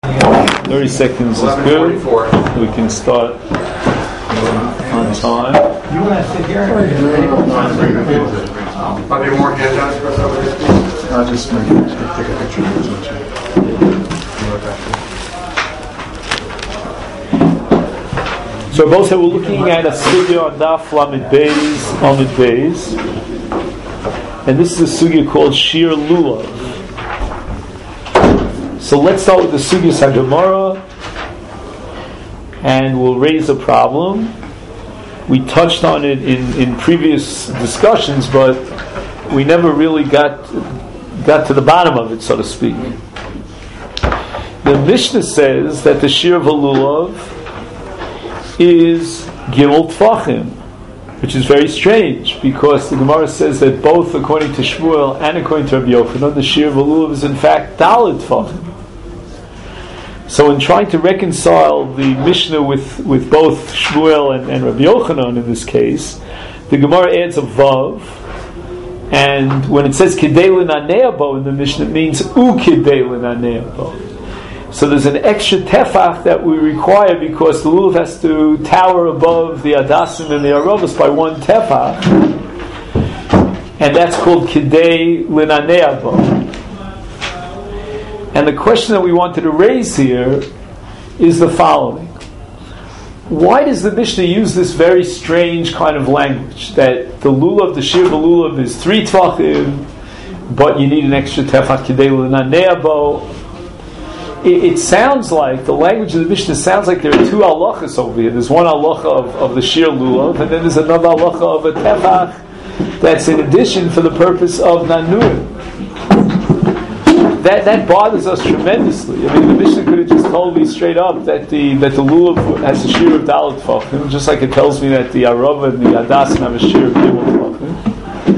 30 seconds is good. We can start on time. You want to sit here? Are there more handouts for some of this? I'll just take a picture of this. So both we're looking at a sugya on Daf Lamed Beis, and this is a sugya called Shir Lulav. So let's start with the sugya Sagamara, and we'll raise a problem. We touched on it in previous discussions, but we never really got to the bottom of it, so to speak. The Mishnah says that the Shir of Lulav is Gimel Tfachim, which is very strange, because the Gemara says that both according to Shmuel and according to Rabbi Yochanan, the Shir of Lulav is in fact Dalet Tfachim. So in trying to reconcile the Mishnah with both Shmuel and Rabbi Yochanan in this case, the Gemara adds a Vav, and when it says Kidei L'Nanei Bo in the Mishnah, it means U Kidei L'Nanei Bo. So there's an extra tefach that we require because the lulav has to tower above the adasim and the arovas by one tefach, and that's called Kidei L'Nanei Bo. And the question that we wanted to raise here is the following: why does the Mishnah use this very strange kind of language that the lulav, the shir lulav, is 3 tvachim, but you need an extra tefach Kidei L'Nanei Bo? It sounds like, the language of the Mishnah sounds like there are 2 halachas over here. There's one halacha of the shir lulav, and then there's another halacha of a tefach that's in addition for the purpose of nanuim. That bothers us tremendously. I mean, the Mishnah could have just told me straight up that the lulav has a shir of dalet tfachim, just like it tells me that the arava and the adasim have a shir of gimel tfachim.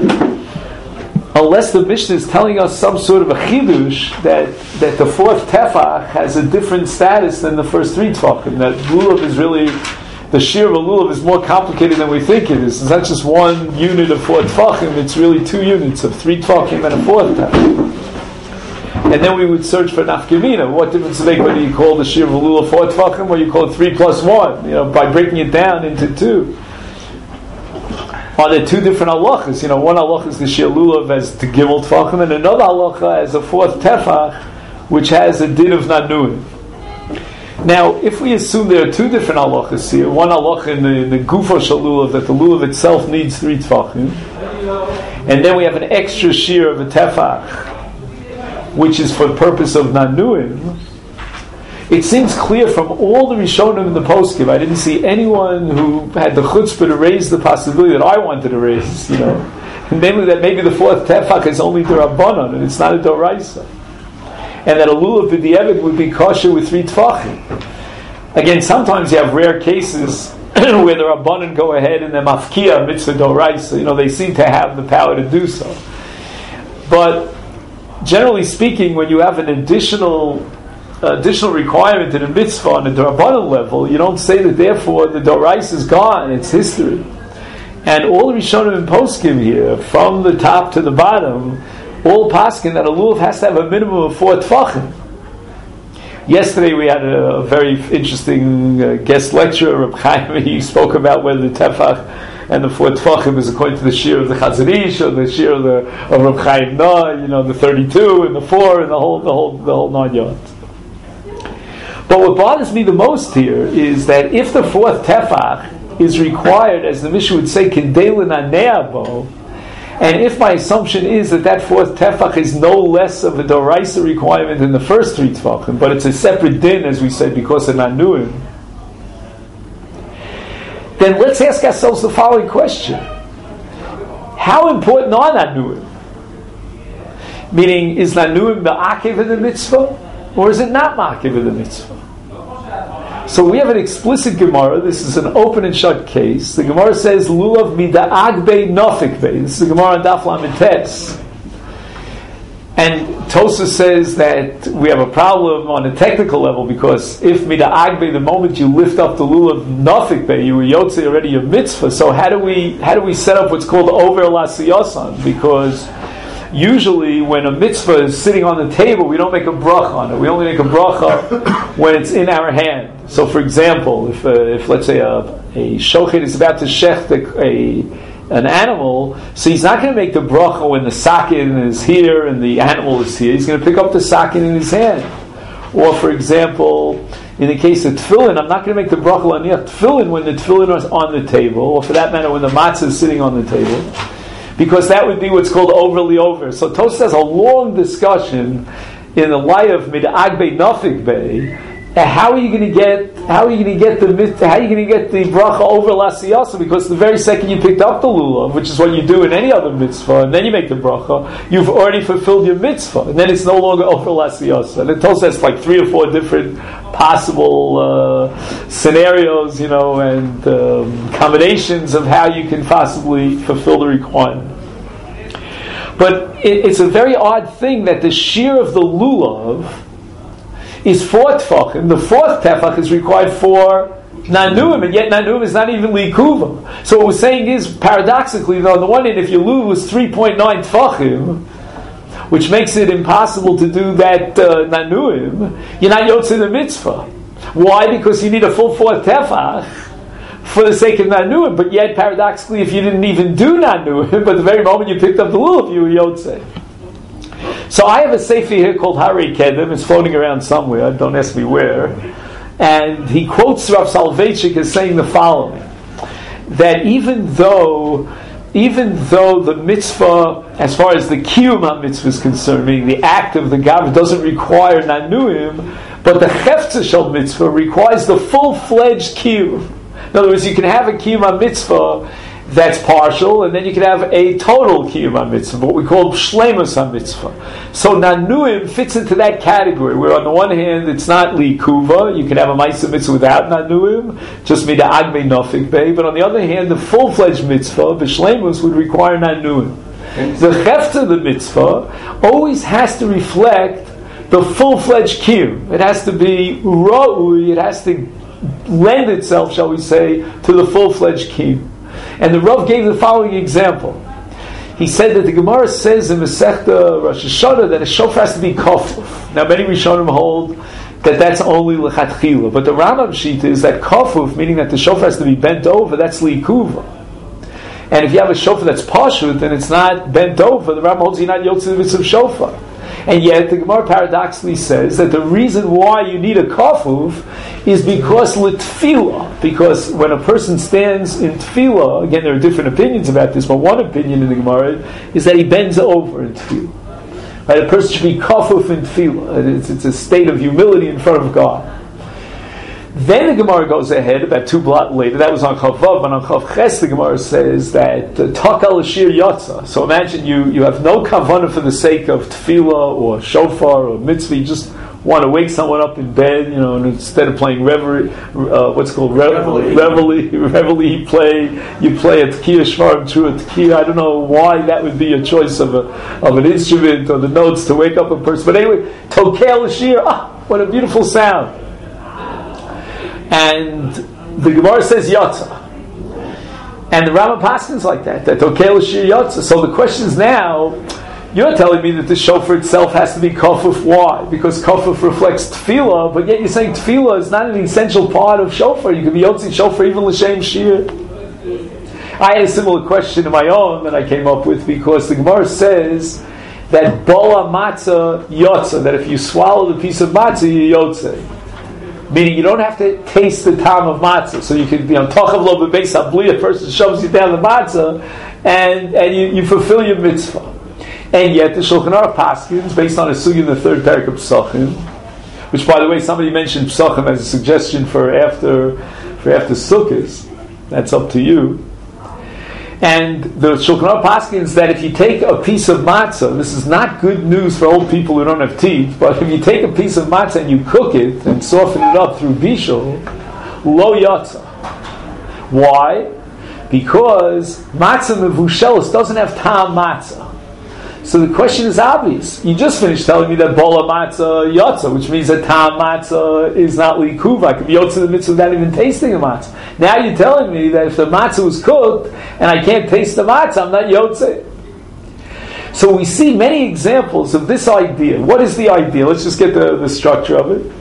Unless the Mishnah is telling us some sort of a chidush that the 4th tefach has a different status than the first 3 tefachim. That lulav is really, the shir of a lulav is more complicated than we think it is. It's not just one unit of 4 tefachim, it's really 2 units of 3 tefachim and a 4th tefach. And then we would search for nafkamina. What difference does it make whether you call the shir of a lulav 4 tefachim or you call it 3 plus 1? By breaking it down into 2. Are there 2 different halachas? One halacha is the shir lulav as the gimel tefachim, and another halacha as a 4th tefach, which has a din of nanuim. Now, if we assume there are 2 different halachas here, one halacha in the gufo shel lulav, that the lulav itself needs 3 tefachim, and then we have an extra shir of a tefach, which is for the purpose of nanuim, it seems clear from all the Rishonim in the poskim, I didn't see anyone who had the chutzpah to raise the possibility that I wanted to raise, namely that maybe the 4th tefach is only d'Rabbanan and it's not a d'Oraisa, and that a lulav b'di'evet would be kosher with 3 tefachim. Again, sometimes you have rare cases where the Rabbanan go ahead and they're mafkia mitzvah d'Oraisa, they seem to have the power to do so. But generally speaking, when you have an additional requirement in a mitzvah on a d'Rabbanan level, you don't say that therefore the d'Oraisa is gone, it's history. And all the Rishonim and Poskim here, from the top to the bottom, all paskin that a lulav has to have a minimum of 4 tefachim. Yesterday we had a very interesting guest lecturer, Reb Chaim. He spoke about whether the tefach and the 4 tefachim is according to the shir of the Chazon Ish or the shir of Reb Chaim Nah, the 32 and the 4 and the whole 9 yards. But what bothers me the most here is that if the 4th tefach is required, as the Mishnah would say, Kidei L'Nanei Bo, and if my assumption is that 4th tefach is no less of a d'Oraisa requirement than the first 3 tefachim, but it's a separate din, as we said, because of nanuim, then let's ask ourselves the following question: how important are nanuim? Meaning, is nanuim ma'akev in the mitzvah, or is it not ma'akev in the mitzvah? So we have an explicit Gemara. This is an open and shut case. The Gemara says, Lulav mida'ag bei nofik bei. This is the Gemara on Daf Lamed Tes. And Tosa says that we have a problem on a technical level, because if mida'ag bei, the moment you lift up the Lulav nofik bei, you were yotze already your mitzvah. So how do we set up what's called over lasiyosan? Because usually when a mitzvah is sitting on the table, we don't make a bracha on it. We only make a bracha when it's in our hand. So, for example, if let's say a shochet is about to shecht an animal, so he's not going to make the bracha when the sakin is here and the animal is here. He's going to pick up the sakin in his hand. Or, for example, in the case of tefillin, I'm not going to make the bracha on the tefillin when the tefillin is on the table, or for that matter, when the matzah is sitting on the table, because that would be what's called overly over. So Tosfos has a long discussion in the light of mid'ag bei nafik bei. How are you going to get the bracha over lasiyasa? Because the very second you picked up the lulav, which is what you do in any other mitzvah, and then you make the bracha, you've already fulfilled your mitzvah, and then it's no longer over lasiyasa. And it tells us like 3 or 4 different possible scenarios, and combinations of how you can possibly fulfill the requirement. But it's a very odd thing that the shear of the lulav is 4 tefachim. The 4th tefach is required for nanuim, and yet nanuim is not even likuva. So what we're saying is, paradoxically, on the one hand, if you lose 3.9 tefachim, which makes it impossible to do that nanuim, you're not yotze the mitzvah. Why? Because you need a full 4th tefach for the sake of nanuim. But yet, paradoxically, if you didn't even do nanuim, but the very moment you picked up the lulav, you were yotze. So I have a sefer here called Harei Kedem. It's floating around somewhere. Don't ask me where. And he quotes Rav Soloveitchik as saying the following: that even though the mitzvah, as far as the kiyum mitzvah is concerned, meaning the act of the gav, doesn't require nanuim, but the cheftzah shel mitzvah requires the full-fledged kiyum. In other words, you can have a kiyum mitzvah that's partial, and then you can have a total kiyum mitzvah, what we call shleimus mitzvah. So nanuim fits into that category, where on the one hand it's not likuva, you can have a ma'aseh mitzvah without nanuim, just mid'ag bei nafik bei, but on the other hand, the full-fledged mitzvah, the shleimus, would require nanuim. The chefta of the mitzvah always has to reflect the full-fledged kiyum. It has to be ra'ui, it has to lend itself, shall we say, to the full-fledged kiyum. And the Rav gave the following example. He said that the Gemara says in Masechta Rosh Hashanah that a shofar has to be kafuf. Now many Rishonim hold that that's only lechatchila, but the Rambam shita is that kafuf, meaning that the shofar has to be bent over, that's likuva. And if you have a shofar that's pashut and it's not bent over, the Rambam holds you're not yotze the mitzvah of shofar. And yet the Gemara paradoxically says that the reason why you need a kafuf is because litfila, because when a person stands in tefillah, again there are different opinions about this, but one opinion in the Gemara is that he bends over in tefillah. Right? A person should be kafuf in tefillah. It's a state of humility in front of God. Then the Gemara goes ahead, about 2 blot later, that was on Chav Vav, and on Chav Ches the Gemara says that Takal Ashir Yotza. So imagine you have no kavanah for the sake of tefillah or shofar or mitzvah, you just want to wake someone up in bed, and instead of playing reveille, you play a tekiah shvarim through a tekiah. I don't know why that would be a choice of an instrument or the notes to wake up a person. But anyway, Tokel Ashir, what a beautiful sound. And the Gemara says Yotza. And the Rambam paskins like that Tokel Ashir Yotza. So the question is now, you're telling me that the shofar itself has to be kafuf. Why? Because kafuf reflects tefillah, but yet you're saying tefillah is not an essential part of shofar. You can be yotzi shofar even l'shem shir. I had a similar question of my own that I came up with, because the Gemara says that bola matzah yotza, that if you swallow the piece of matzah, you yotze. Meaning you don't have to taste the time of matzah. So you can be on tochav lo b'beis habli, a person shoves you down the matzah, and you fulfill your mitzvah. And yet the Shulchan Aruch paskins, based on a sugi in the 3rd parak of Pesachim, which, by the way, somebody mentioned Pesachim as a suggestion for after Sukkot. That's up to you. And the Shulchan Aruch paskins that if you take a piece of matzah, this is not good news for old people who don't have teeth, but if you take a piece of matzah and you cook it and soften it up through bishul, lo yatza. Why? Because matzah mevushelis doesn't have tam matzah. So the question is obvious. You just finished telling me that bola matzah yotza, which means that tam matzah is not likuva. I could be yotza the mitzvah without even tasting a matzah. Now you're telling me that if the matzah was cooked and I can't taste the matzah, I'm not yotze. So we see many examples of this idea. What is the idea? Let's just get the structure of it.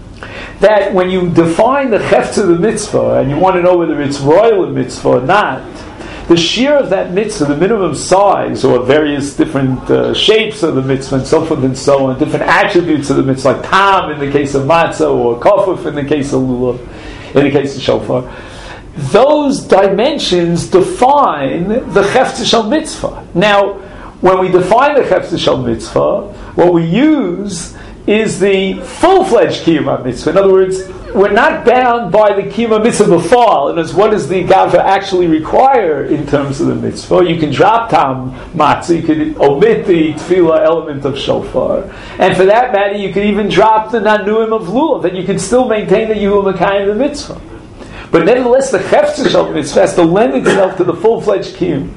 That when you define the chefetz of the mitzvah, and you want to know whether it's royal a mitzvah or not, the shear of that mitzvah, the minimum size, or various different shapes of the mitzvah, and so forth and so on, different attributes of the mitzvah, like tam in the case of matzah, or kofuf in the case of lulav, in the case of shofar, those dimensions define the chefetz shel mitzvah. Now, when we define the chefetz shel mitzvah, what we use is the full-fledged kiyum mitzvah. In other words, we're not bound by the kiyum mitzvah b'fal, and as what does the gavra actually require in terms of the mitzvah. You can drop tam matzah, you can omit the tefillah element of shofar, and for that matter, you can even drop the nanuim of lulav, and you can still maintain the yuhu makayim the mitzvah. But nevertheless, the chefetz shel mitzvah has to lend itself to the full-fledged kiyum.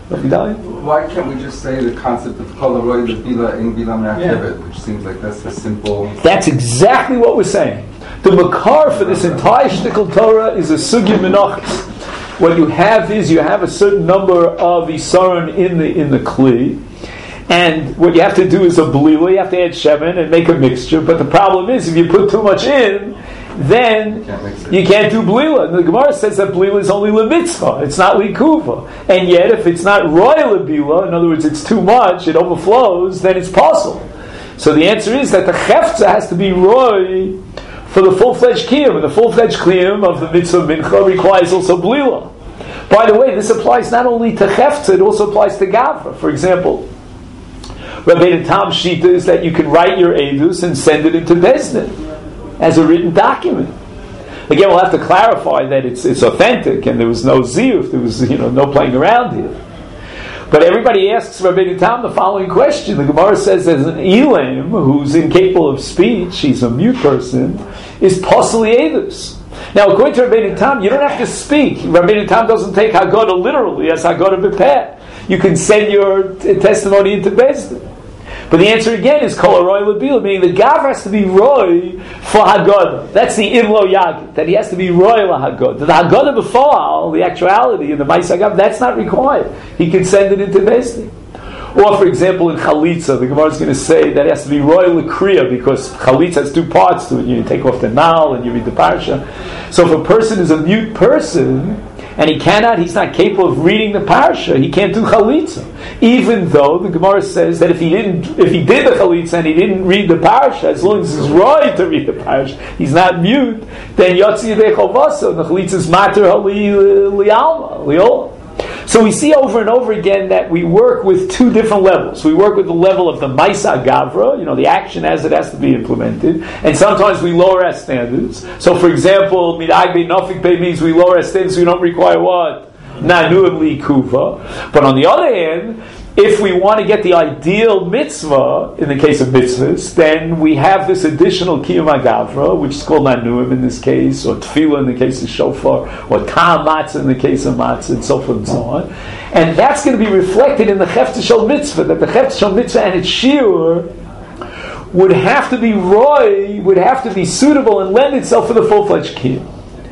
Why can't we just say the concept of kol haroy l'bila in bila me'akevet, which seems like that's a simple... That's exactly what we're saying. The makar for this entire shtickle Torah is a sugya menachos. What you have is you have a certain number of isaron in the kli, and what you have to do is a blila. You have to add shemen and make a mixture. But the problem is, if you put too much in, then you can't do blila. And the Gemara says that blila is only lemitzvah. It's not likuva. And yet, if it's not royal lebila, in other words, it's too much, it overflows, then it's possible. So the answer is that the chefza has to be roy for the full-fledged kiyum. And the full-fledged kiyum of the mitzvah mincha requires also blila. By the way, this applies not only to chefza, it also applies to gavra. For example, Rabbeinu Tam Shita is that you can write your edus and send it into Bezdin as a written document. Again, we'll have to clarify that it's authentic and there was no ziyuf, there was no playing around here. But everybody asks Rabbeinu Tam the following question. The Gemara says there's an elam who's incapable of speech, he's a mute person, is posli edus. Now, according to Rabbeinu Tam, you don't have to speak. Rabbeinu Tam doesn't take Haggadah literally as Haggadah b'peh. You can send your testimony into Bezdin. But the answer again is kol haroy l'bila, meaning the gavra has to be roy for Haggadah. That's the imlo yagid, that he has to be roy l'Haggadah. The Haggadah b'foal, the actuality in the Ma'aseh Hagav, that's not required. He can send it into Bezdin. Or, for example, in Chalitza, the Gemara is going to say that it has to be roy l'kriya, because Chalitza has two parts to it. You take off the nal and you read the parsha. So if a person is a mute person, and he's not capable of reading the parsha, he can't do chalitza. Even though the Gemara says that if he did the chalitza and he didn't read the parsha, as long as he's right to read the parsha, he's not mute, then yotzi yedei chovasa, and the chalitza is mater lialma. So we see over and over again that we work with two different levels. We work with the level of the Maisa Gavra, the action as it has to be implemented, and sometimes we lower our standards. So, for example, Midag Bei Nafik Bei means we lower our standards, so we don't require what? Nanuim Li Kuva. But on the other hand, if we want to get the ideal mitzvah, in the case of mitzvahs, then we have this additional kiyum agavra, which is called nanuim in this case, or tefillah in the case of shofar, or tam matzah in the case of matzah, and so forth and so on. And that's going to be reflected in the chefetz shel mitzvah, that the chefetz shel mitzvah and its shiur would have to be roy, would have to be suitable and lend itself for the full-fledged kiyum.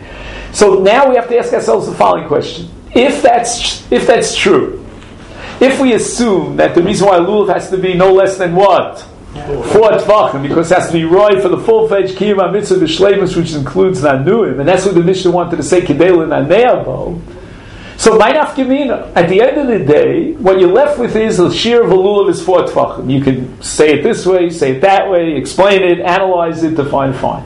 So now we have to ask ourselves the following question. If that's true, if we assume that the reason why lulav has to be no less than what? 4 tvachim, because it has to be roy for the full-fledged kiyum ha-mitzvah b'shleimus, which includes nanuim, and that's what the Mishnah wanted to say, kedei l'naneavo. So, ma'inaf gemina, at the end of the day, what you're left with is the shear of a lulav is 4 tvachim. You can say it this way, say it that way, explain it, analyze it, define fine.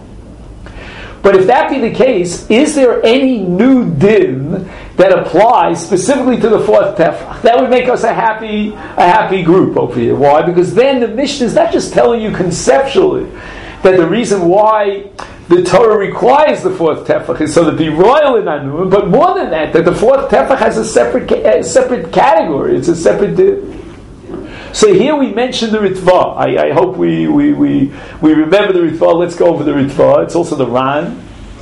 But if that be the case, is there any new din that applies specifically to the 4th tefach? That would make us a happy group over here. Why? Because then the Mishnah is not just telling you conceptually that the reason why the Torah requires the 4th tefach is so to be royal in Anuim, but more than that the 4th tefach has a separate category. It's a separate din. So here we mention the Ritva. I hope we remember the Ritva. Let's go over the Ritva. It's also the Ran.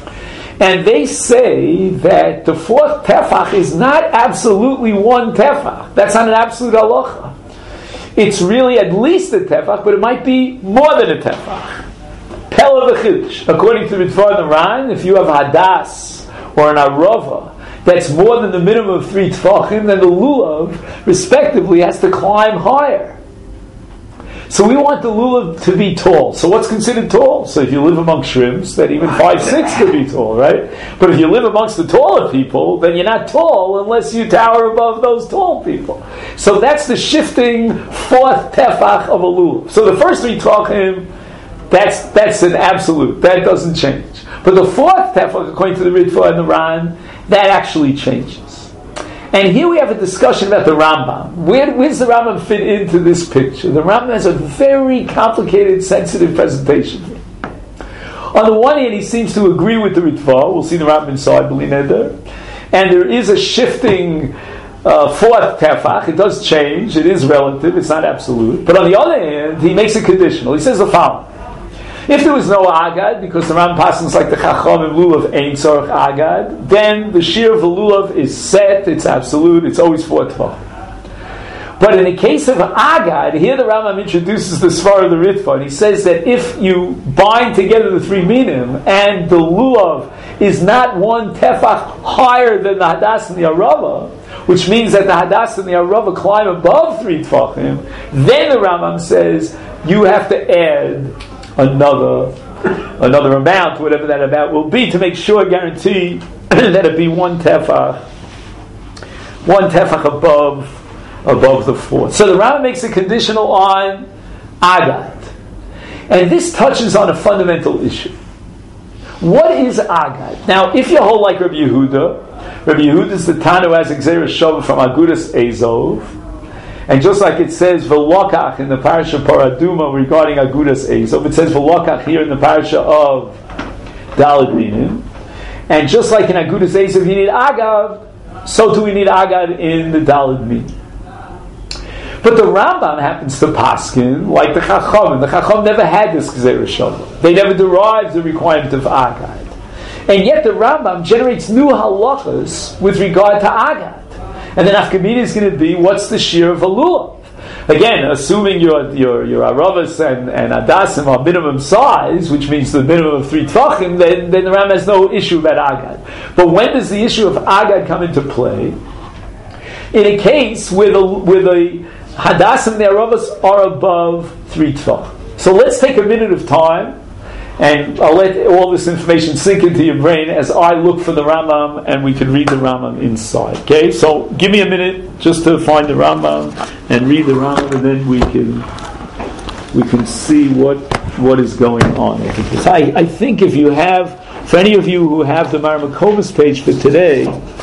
And they say that the 4th tefach is not absolutely one tefach. That's not an absolute halacha. It's really at least a tefach, but it might be more than a tefach. Pella v'chidush. According to the Ritva and the Ran, if you have hadas or an arova that's more than the minimum of 3 tefachim, then the lulav, respectively, has to climb higher. So we want the lulav to be tall. So what's considered tall? So if you live among shrimps, then even 5'6" could be tall, right? But if you live amongst the taller people, then you're not tall unless you tower above those tall people. So that's the shifting 4th tefach of a lulav. So the first 3 tefachim, that's an absolute. That doesn't change. But the 4th tefach, according to the Ritva and the Ran, that actually changes. And here we have a discussion about the Rambam. Where does the Rambam fit into this picture? The Rambam has a very complicated, sensitive presentation. On the one hand, he seems to agree with the Ritva. We'll see the Rambam inside, B'li Neder. And there is a shifting 4th tefach. It does change. It is relative. It's not absolute. But on the other hand, he makes it conditional. He says the following. If there was no agad, because the Ram passes like the Chacham and Lulav ain't tzorach agad, then the shear of the Lulav is set, it's absolute, it's always 4 tefach. But in the case of agad, here the Rambam introduces the Svar of the Ritva, and he says that if you bind together the 3 minim, and the Lulav is not 1 tefach higher than the Hadas and the Arava, which means that the Hadas and the Arava climb above 3 tefachim, then the Rambam says you have to add another amount, whatever that amount will be, to make sure, guarantee that it be 1 tefach above the 4th. So the Rambam makes a conditional on agad, and this touches on a fundamental issue. What is agad? Now, if you hold like Rabbi Yehuda is the Tana who has Gzeira Shava from Agudas Ezov. And just like it says V'lokach in the parasha Paraduma regarding Agudas Ezov, it says V'lokach here in the parasha of Daled Minim. And just like in Agudas Ezov you need Agav, so do we need Agad in the Daled Minim. But the Rambam happens to paskin like the Chacham. The Chacham never had this Gzeira Shava. They never derived the requirement of Agad. And yet the Rambam generates new halachas with regard to Agad. And then Afkamina is going to be, what's the shear of a lulav? Again, assuming your aravas and adasim are minimum size, which means the minimum of 3 tefachim, then the Ram has no issue about agad. But when does the issue of agad come into play? In a case where the hadasim and the aravas are above 3 tefachim. So let's take a minute of time, and I'll let all this information sink into your brain as I look for the Rambam, and we can read the Rambam inside. Okay, so give me a minute just to find the Rambam and read the Rambam, and then we can see what is going on. I think if you have, for any of you who have the Marmakomis page for today,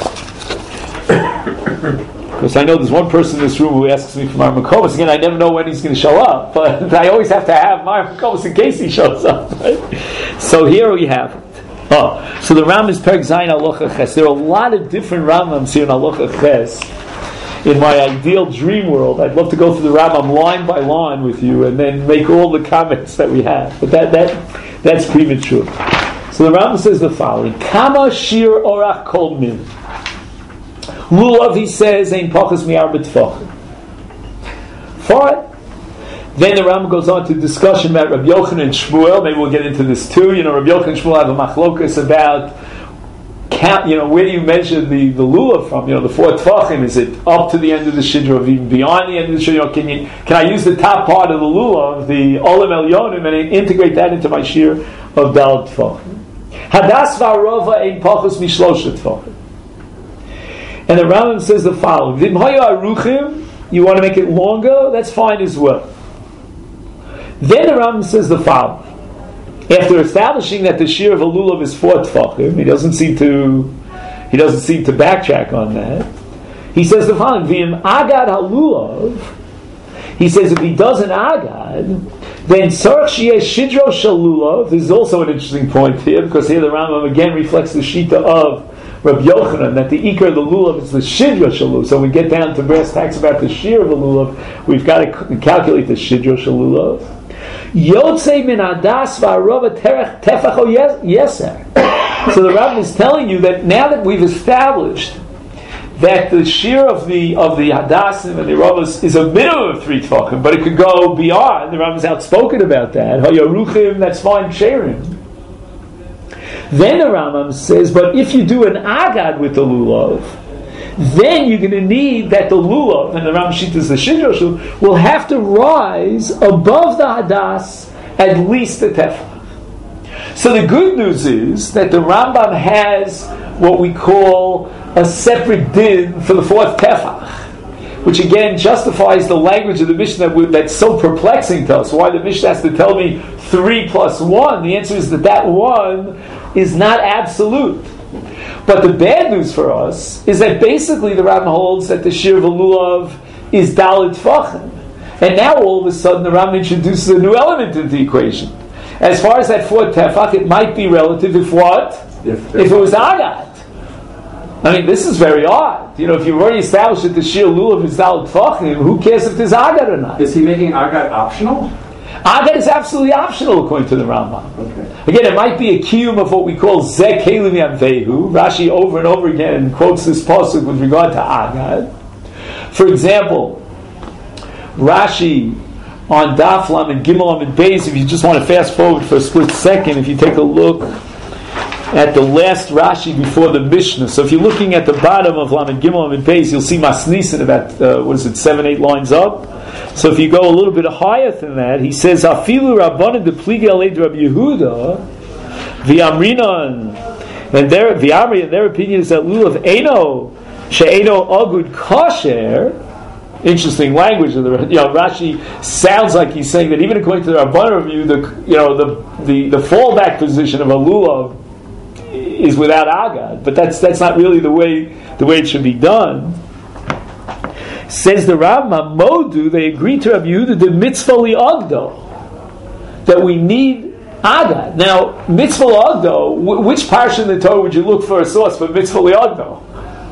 because I know there's one person in this room who asks me for Marmakomis. Again, I never know when he's going to show up, but I always have to have Marmakomis in case he shows up. Right? So here we have it. So the Ram is Perek Zayin Halacha Ches. There are a lot of different Rambams here in Halacha Ches. In my ideal dream world, I'd love to go through the Rambam line by line with you and then make all the comments that we have. But that's premature. So the Rambam says the following: Kama shir orach kol min. Lulav, he says, ain't pachas mi'arba tefachim. Fine. Then the Rambam goes on to discussion about Rabbi Yochanan and Shmuel. Maybe we'll get into this too. You know, Rabbi Yochanan and Shmuel have a machlokas about count. You know, where do you measure the lulav from? You know, the 4 tefachim. Is it up to the end of the shidra, or even beyond the end of the shidra? Can I use the top part of the lulav, the olam elyonim, and integrate that into my shir of dal tefachim? Hadas v'arova ain't pachas mishlosha tefachim. And the Rambam says the following: you want to make it longer? That's fine as well. Then the Rambam says the following: after establishing that the shear of a lulav is 4 tefachim, he doesn't seem to backtrack on that. He says the following: V'im agad halulav. He says if he does an agad, then tzarich sheyeh shidro shel lulav. This is also an interesting point here, because here the Rambam again reflects the shita of Rabbi Yochanan, that the ikar of the lulav is the shidra shalulav. So we get down to brass tacks about the shear of the lulav. We've got to calculate the shidra shalulav. Yotzei min adas v'arova tefacho yeser. So the Rabbin is telling you that now that we've established that the shear of the hadasim and the aravas is a minimum of 3 tefachim, but it could go beyond. The Rabbin is outspoken about that. Hayaruchim, that's fine, sherim. Then the Rambam says, but if you do an agad with the lulav, then you're going to need that the lulav, and the Rambam Shita is the shidduch, will have to rise above the hadas at least the tefach. So the good news is that the Rambam has what we call a separate din for the fourth tefach, which again justifies the language of the Mishnah that's so perplexing to us. Why the Mishnah has to tell me 3 plus 1? The answer is that 1 is not absolute. But the bad news for us is that basically the Rambam holds that the shir of a lulav is dalit tfachim. And now all of a sudden the Rambam introduces a new element into the equation. As far as that fourth tefach, it might be relative if what? If it was agad. I mean, this is very odd. If you've already established that the shir lulav is dalit tfachim, who cares if there's agad or not? Is he making agad optional? Agad is absolutely optional according to the Rambam. Okay. Again, it might be a kiyum of what we call zek kelim yamvehu. Rashi over and over again quotes this pasuk with regard to agad. For example, Rashi on Daf Lamed Gimel Lamed Beis, if you just want to fast forward for a split second, if you take a look at the last Rashi before the Mishnah. So if you're looking at the bottom of Lamed Gimel Lamed Beis, you'll see Masnisin about 7-8 lines up. So if you go a little bit higher than that, he says, Afilu Rabbanan de Pligi Alei Rabbi Yehuda V'Amrinan, and their opinion is that lulav Eino She'eino Agud Kosher. Interesting language of the Rashi sounds like he's saying that even according to the Rabbanan review, the fallback position of a lulav is without agad, but that's not really the way it should be done. Says the Rambam, Modu, they agree to Rabbi Yehuda the mitzvah li'agdo, that we need agad. Now, mitzvah li'agdo, which parsha in the Torah would you look for a source for mitzvah li'agdo?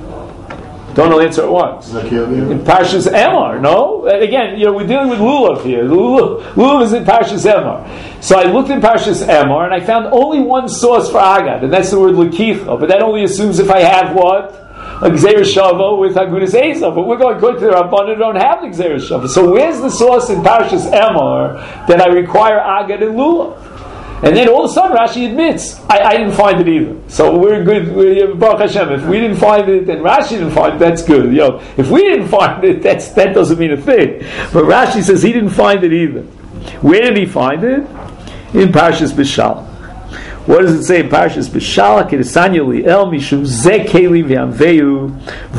Don't all answer at once. In Parshas Emor, no? Again, we're dealing with lulav here. Lulav is in Parshas Emor. So I looked in Parshas Emor and I found only one source for agad, and that's the word lekicha. But that only assumes if I have what? A Gzeir Shava with Agudas Esav. But we're going to the Rabbanan, don't have the Gzeir Shava. So where's the source in Parshas Emor that I require agad and lulav? And then all of a sudden Rashi admits, I didn't find it either. So we're good. Baruch Hashem. If we didn't find it, and Rashi didn't find it, that's good. If we didn't find it, that doesn't mean a thing. But Rashi says he didn't find it either. Where did he find it? In Parshas Bishalach. What does it say in Parshas Bishalach? It is Sanyali El Mishum Ze Keli V'Amveyu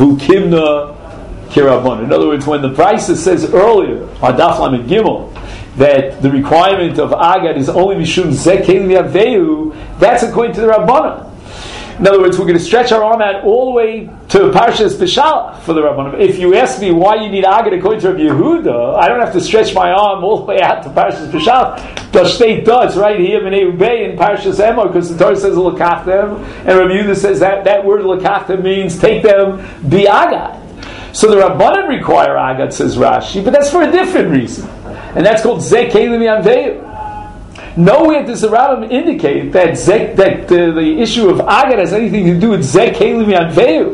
V'Ukimna Kirabon. In other words, when the Brisa says earlier on Daf Lamed Gimel that the requirement of agad is only mishum Ze Keli V'Amveyu, that's according to the Rabbanan. In other words, we're going to stretch our arm out all the way to Parshas Bishalach for the Rabbanan. If you ask me why you need agad according to Rabbi Yehuda, I don't have to stretch my arm all the way out to Parshas Bishalach. The state does right here in Parshas Emor, because the Torah says lekachtem, and Rabbi Yehuda says that word lekachtem means take them bi'agad. So the Rabbanan require agad, says Rashi, but that's for a different reason, and that's called Ze Keli V'Amveyu. Nowhere does the Rambam indicate that the issue of agad has anything to do with Ze Keli V'Amveyu.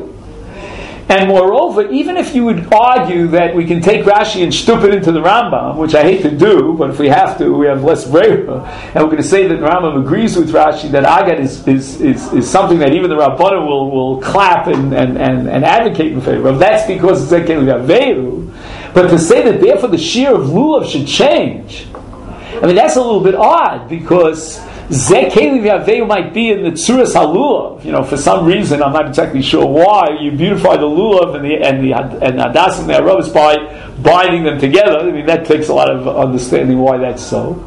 And moreover, even if you would argue that we can take Rashi and shtup it into the Rambam, which I hate to do, but if we have to, we have less breva, and we're going to say that the Rambam agrees with Rashi that agad is something that even the Rabbanan will clap and advocate in favor of. That's because it's Ze Keli V'Amveyu. But to say that therefore the shear of lulav should change, I mean, that's a little bit odd, because Ze Keli V'Amveyu might be in the Tzuras HaLulav. For some reason, I'm not exactly sure why, you beautify the Lulav and the Hadas and the Arabas by binding them together. I mean, that takes a lot of understanding why that's so.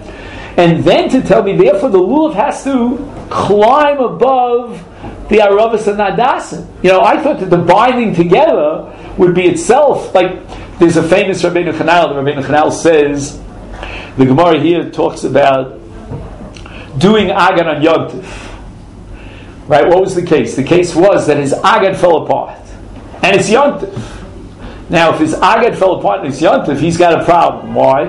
And then to tell me, therefore, the Lulav has to climb above the Arabas and the Hadasim. I thought that the binding together would be itself, like, there's a famous Rabbeinu Chanal. The Rabbeinu Chanal says, the Gemara here talks about doing agad on Yom Tov. Right? What was the case? The case was that his agad fell apart, and it's Yom Tov. Now, if his agad fell apart and it's Yom Tov, he's got a problem. Why?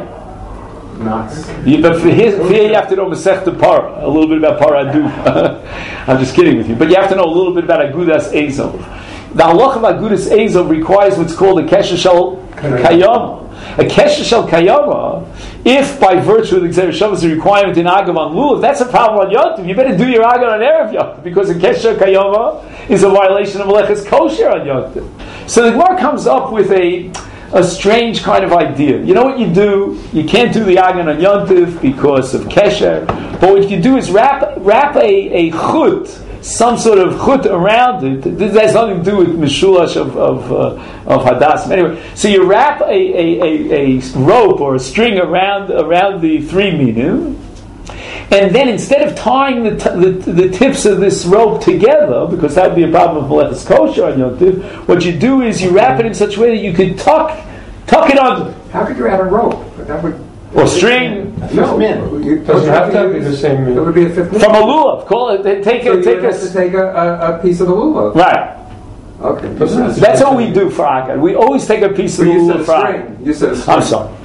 But for here you have to know Masechta Para, a little bit about Paradu. I'm just kidding with you, but you have to know a little bit about Agudas Esav. The halach of Agudas Esav requires what's called a Kesher Shel Kayama. A Kesher Shel Kayama if by virtue of the Gzeir Shabbos the requirement in Agav on Lulav, that's a problem on Yontif. You better do your Agav on Erev Yontif, because a Kesher Kayoma is a violation of Meleches Kosher on Yontif. So the Gemara comes up with a strange kind of idea. You know what you do? You can't do the Agav on Yontif because of Kesher, but what you do is wrap a chut, some sort of chut around it. This has nothing to do with Mishulash of Hadassah. Anyway, so you wrap a rope or a string around the 3 minim, and then instead of tying the tips of this rope together, because that would be a problem of Meleches Kosher on Yom Tov, what you do is you wrap it in such a way that you could tuck it under. How could you add a rope? That would... Or string. No, it doesn't have to be the same. It would be a fifth min. From a lulav. Call it. Take a piece of the lulav. Right. Okay. That's what we do for Agad. We always take a piece of the lulav for Agad. You said a string. I'm sorry.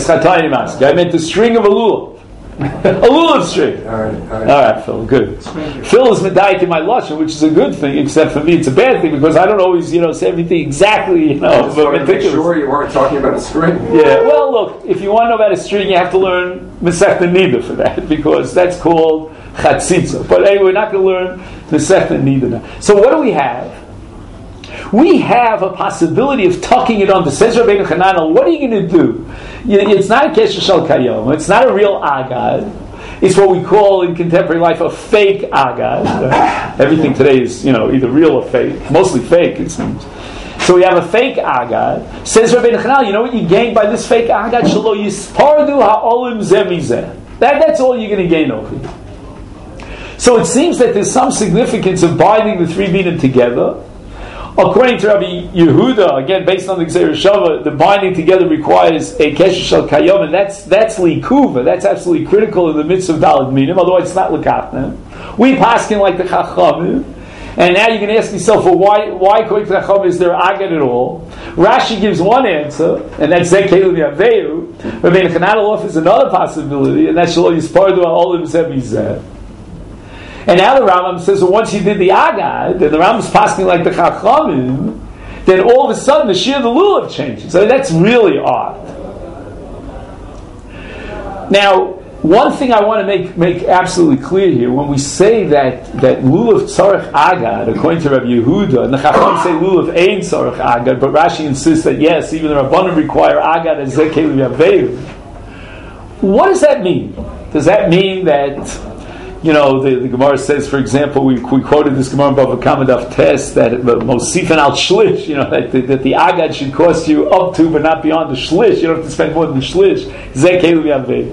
I meant the string of a lulav. A lulav string. All right, Phil. Good. Phil is medayik in my lashon, which is a good thing. Except for me, it's a bad thing because I don't always, say everything exactly. I just wanted to make sure you weren't talking about a string. Yeah. Well, look. If you want to know about a string, you have to learn Masechta Nida for that because that's called chatzitza. But anyway, we're not going to learn Masechta Nida now. So what do we have? We have a possibility of tucking it under. Says Rabbeinu Hananel, what are you going to do? It's not a Kesher Shel Kayom. It's not a real Agad. It's what we call in contemporary life a fake Agad. Right? Everything today is, either real or fake. Mostly fake, it seems. So we have a fake Agad. Says Rabbeinu Hananel, you know what you gain by this fake Agad? Shelo yispardu ha'olim zeh mizeh. That's all you're going to gain over it. So it seems that there's some significance of binding the 3 minim together. According to Rabbi Yehuda, again based on the Gzeir Shava, the binding together requires a Kesher Shel Kayom, and that's likuva. That's absolutely critical in the midst of Daled Minim. Otherwise, it's not lekatna. We paskin like the Chachamim, and now you can ask yourself, well, why according to the Chachamim is there agad at all? Rashi gives one answer, and that's Zeh Keilu V'Yaveyu. Rabbeinu Hananel offers another possibility, and that's Shelo Yispardu Ha'olim Zeh Mizeh. And now the Rambam says, well, once you did the Agad, and the Rambam's passing like the Chachamim, then all of a sudden the Shir of the Lulav changes. So that's really odd. Now, one thing I want to make absolutely clear here, when we say that Lulav Tzarech Agad, according to Rabbi Yehuda, and the Chachamim say Lulav Ein Tzarech Agad, but Rashi insists that yes, even the Rabbanim require Agad as Zeh Keilu V'Yaveyu. What does that mean? Does that mean that the Gemara says, for example, we quoted this Gemara in Bava Kama Daf Tes that Mosifan al Shlish, that the Agad should cost you up to but not beyond the Shlish. You don't have to spend more than the Shlish. Zeh Keilu V'Yaveyu.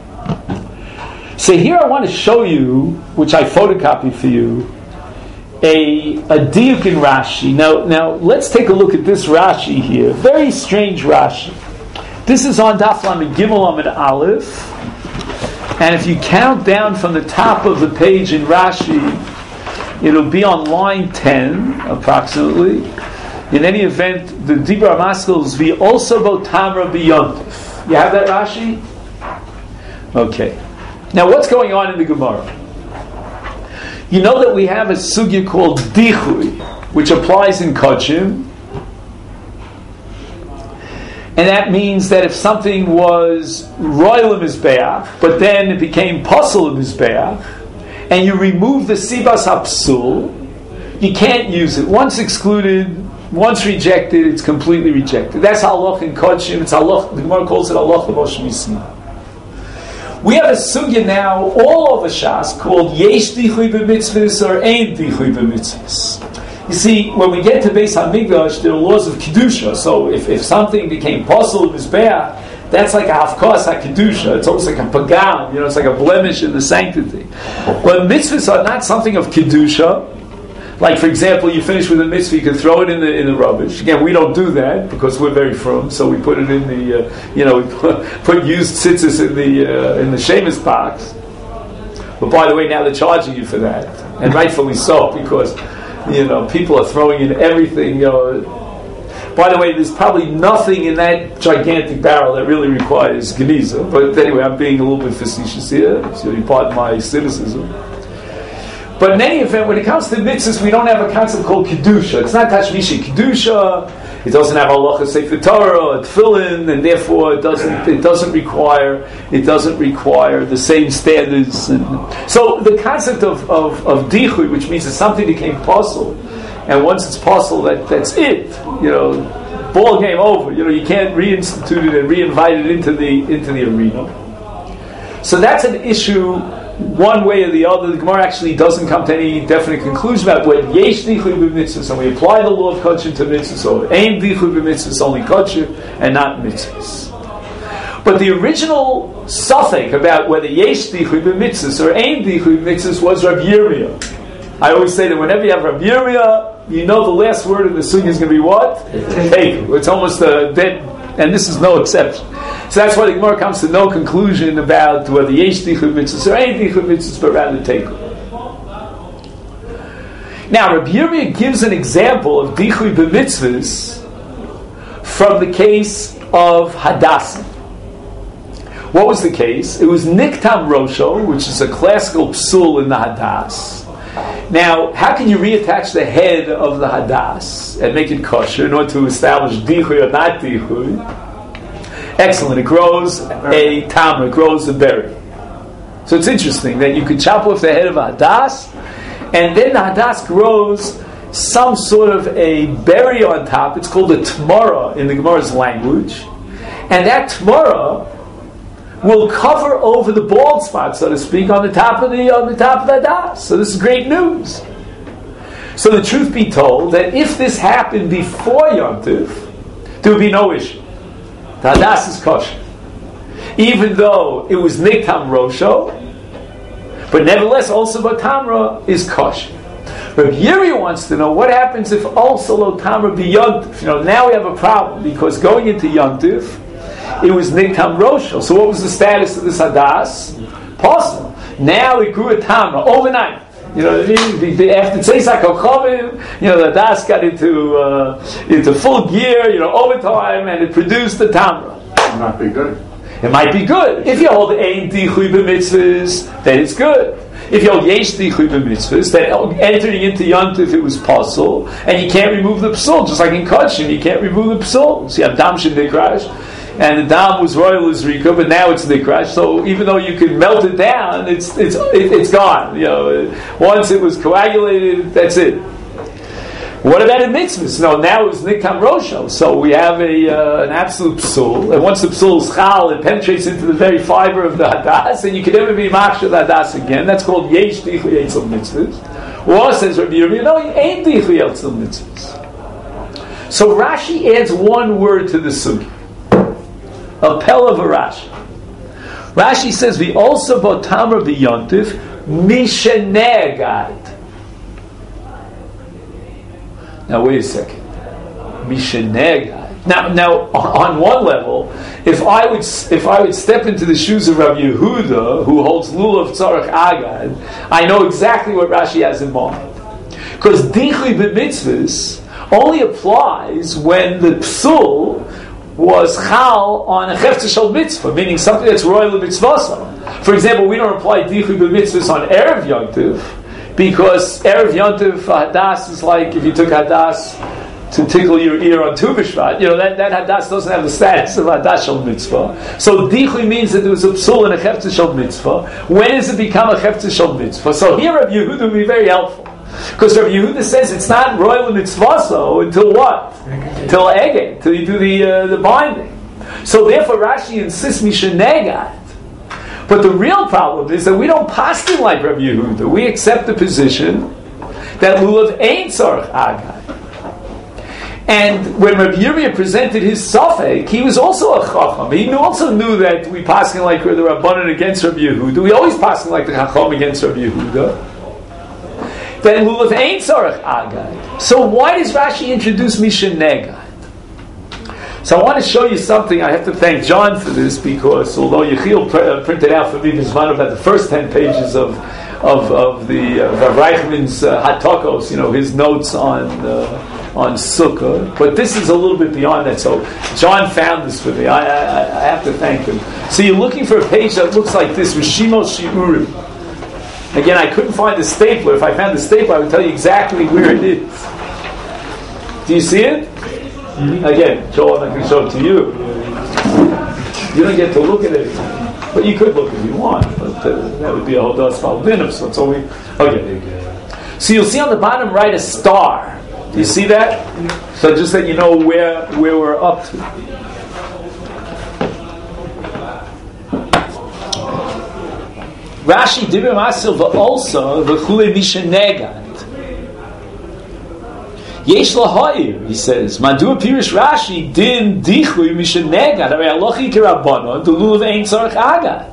So here I want to show you, which I photocopied for you, a diuk in Rashi. Now let's take a look at this Rashi here. Very strange Rashi. This is on Daf Lamed Gimel Amud Aleph. And if you count down from the top of the page in Rashi, it'll be on line 10, approximately. In any event, the Dibra Maskels vi also botamra biyontif. You have that Rashi? Okay. Now what's going on in the Gemara? You know that we have a sugya called dichui, which applies in Kodshim. And that means that if something was royal mizbeach, but then it became pasul mizbeach, and you remove the sibas hapsul, you can't use it. Once excluded, once rejected, it's completely rejected. That's halach in Kodshim. It's halach. The Gemara calls it halach l'Rosh Misna. We have a sugya now all over Shas called yesh dichui b'mitzvahs or ein dichui b'mitzvahs. You see, when we get to Beis HaMikdash, there are laws of Kedusha. So if something became pasul mizbeach, that's like a hafkas ha-Kedusha. It's almost like a pagam. It's like a blemish in the sanctity. But mitzvahs are not something of Kedusha. Like, for example, you finish with a mitzvah, you can throw it in the rubbish. Again, we don't do that because we're very frum. So we put it in the, we put used tzitzis in the shemus box. But by the way, now they're charging you for that, and rightfully so, because people are throwing in everything. By the way, there's probably nothing in that gigantic barrel that really requires geniza. But anyway, I'm being a little bit facetious here, so you pardon my cynicism. But in any event, when it comes to mitzvahs, we don't have a concept called kedusha. It's not tashmishi kedusha. It doesn't have halacha sefer Torah or tefillin, and therefore it doesn't require the same standards. And so the concept of dichui, which means that something became possible, and once it's possible, that's it. Ball game over. You can't reinstitute it and reinvite it into the arena. So that's an issue. One way or the other, the Gemara actually doesn't come to any definite conclusion about what yesh dichui b'mitzvahs, and we apply the law of kosher to mitzvahs, or aim dichui b'mitzvahs, only kosher and not mitzvahs. But the original suffix about whether yesh dichui b'mitzvahs or aim dichui b'mitzvahs was Rav Yirmiyah. I always say that whenever you have Rav Yirmiyah, the last word in the sugi is going to be what? Take. It's almost a dead, and this is no exception. So that's why the Gemara comes to no conclusion about whether yesh dichui mitzvahs or ain't dichui mitzvahs, but rather take. Now, Rabbi Yirmiyah gives an example of dichui b'mitzvahs from the case of Hadassah. What was the case? It was Niktam Rosho, which is a classical psul in the Hadass. Now, how can you reattach the head of the Hadass and make it kosher in order to establish dichui or not dichui? Excellent. It grows a tamra, it grows a berry. So it's interesting that you could chop off the head of a Hadass, and then the Hadass grows some sort of a berry on top. It's called a tmara in the Gemara's language. And that tmara will cover over the bald spot, so to speak, on the top of the Hadass. So this is great news. So the truth be told, that if this happened before Yom Tov, there would be no issue. The Hadass is kosher, even though it was Niktam Rosho, but nevertheless also Tamra is kosher. Rabbi Yirmiyah wants to know what happens if also Lo Tamra be Yom Tov. Now we have a problem, because going into Yom Tov, it was Niktam Rosho. So what was the status of this Hadass? Possible. Now it grew a Tamra overnight. After Tzeisak HaKochavim, the Hadass got into full gear, overtime, and it produced the Tamra. It might be good. It might be good. If you hold Ein Dichui b'mitzvahs, then it's good. If you hold Yesh Dichui b'mitzvahs, then entering into Yom Tov it was possible, and you can't remove the psul, just like in Kodshin, you can't remove the psul. So you have Dam Shem Nikrash, and the dam was royal Zrika, but now it's nikrash. So even though you could melt it down, it's gone. Once it was coagulated, that's it. What about in mitzvahs? No, now it's nikam rosho. So we have an absolute psul, and once the psul is chal, it penetrates into the very fiber of the hadass, and you can never be machshir the hadass again. That's called yesh dichui etzel mitzvahs. Or says Rabbi Yirmiyah, no, it ain't dichui etzel mitzvahs. So Rashi adds one word to the sugi. A pella of Rashi. Rashi says, "We also bought tamra b'yontif mishenegad." Now wait a second. Mishenegad. Now, on one level, if I would step into the shoes of Rabbi Yehuda, who holds lulav tzarech agad, I know exactly what Rashi has in mind. Because dichui b'mitzvahs only applies when the psul was chal on a cheftzah shel mitzvah, meaning something that's royal mitzvah. For example, we don't apply dichui b'mitzvahs on Erev Yom Tov, because Erev Yom Tov hadass is like if you took hadass to tickle your ear on Tu B'Shvat. That hadass doesn't have the status of hadass shel mitzvah. So dichui means that there was a psul and a cheftzah shel mitzvah. When does it become a cheftzah shel mitzvah? So here Rabbi Yehuda would be very helpful. Because Rabbi Yehuda says it's not royal mitzvah until what? Till Eged, till you do the binding. So therefore Rashi insists mishenegat. But the real problem is that we don't paskin like Rabbi Yehuda. We accept the position that lulav ain't tzarech agad. And when Rabbi Yirmiyah presented his safek, he was also a chacham. He also knew that we paskin like the Rabbanan against Rabbi Yehuda. We always paskin like the chacham against Rabbi Yehuda. Then lulav ain't tzarech agad. So why does Rashi introduce mishenegad? So I want to show you something. I have to thank John for this, because although Yechiel printed out for me this one about the first 10 pages of the Rav Reichman's Hatokos, his notes on Sukkah, but this is a little bit beyond that. So John found this for me. I have to thank him. So you're looking for a page that looks like this, Rishimos Shiurim. Again, I couldn't find the stapler. If I found the stapler, I would tell you exactly where it is. Do you see it? Mm-hmm. Again, Joel, I'm not going to show it to you. You don't get to look at it. But you could look if you want. But that would be a whole dust fall dinner. So it's only... Okay. So you'll see on the bottom right a star. Do you see that? So just that you know where we're up to. Rashi dibim asil va'olsa v'chule mishenegad. Yesh lahayir, he says. Madu pirish Rashi din dichui mishenegad. Hare alochi kirabbanon duluv ein tzarech agad.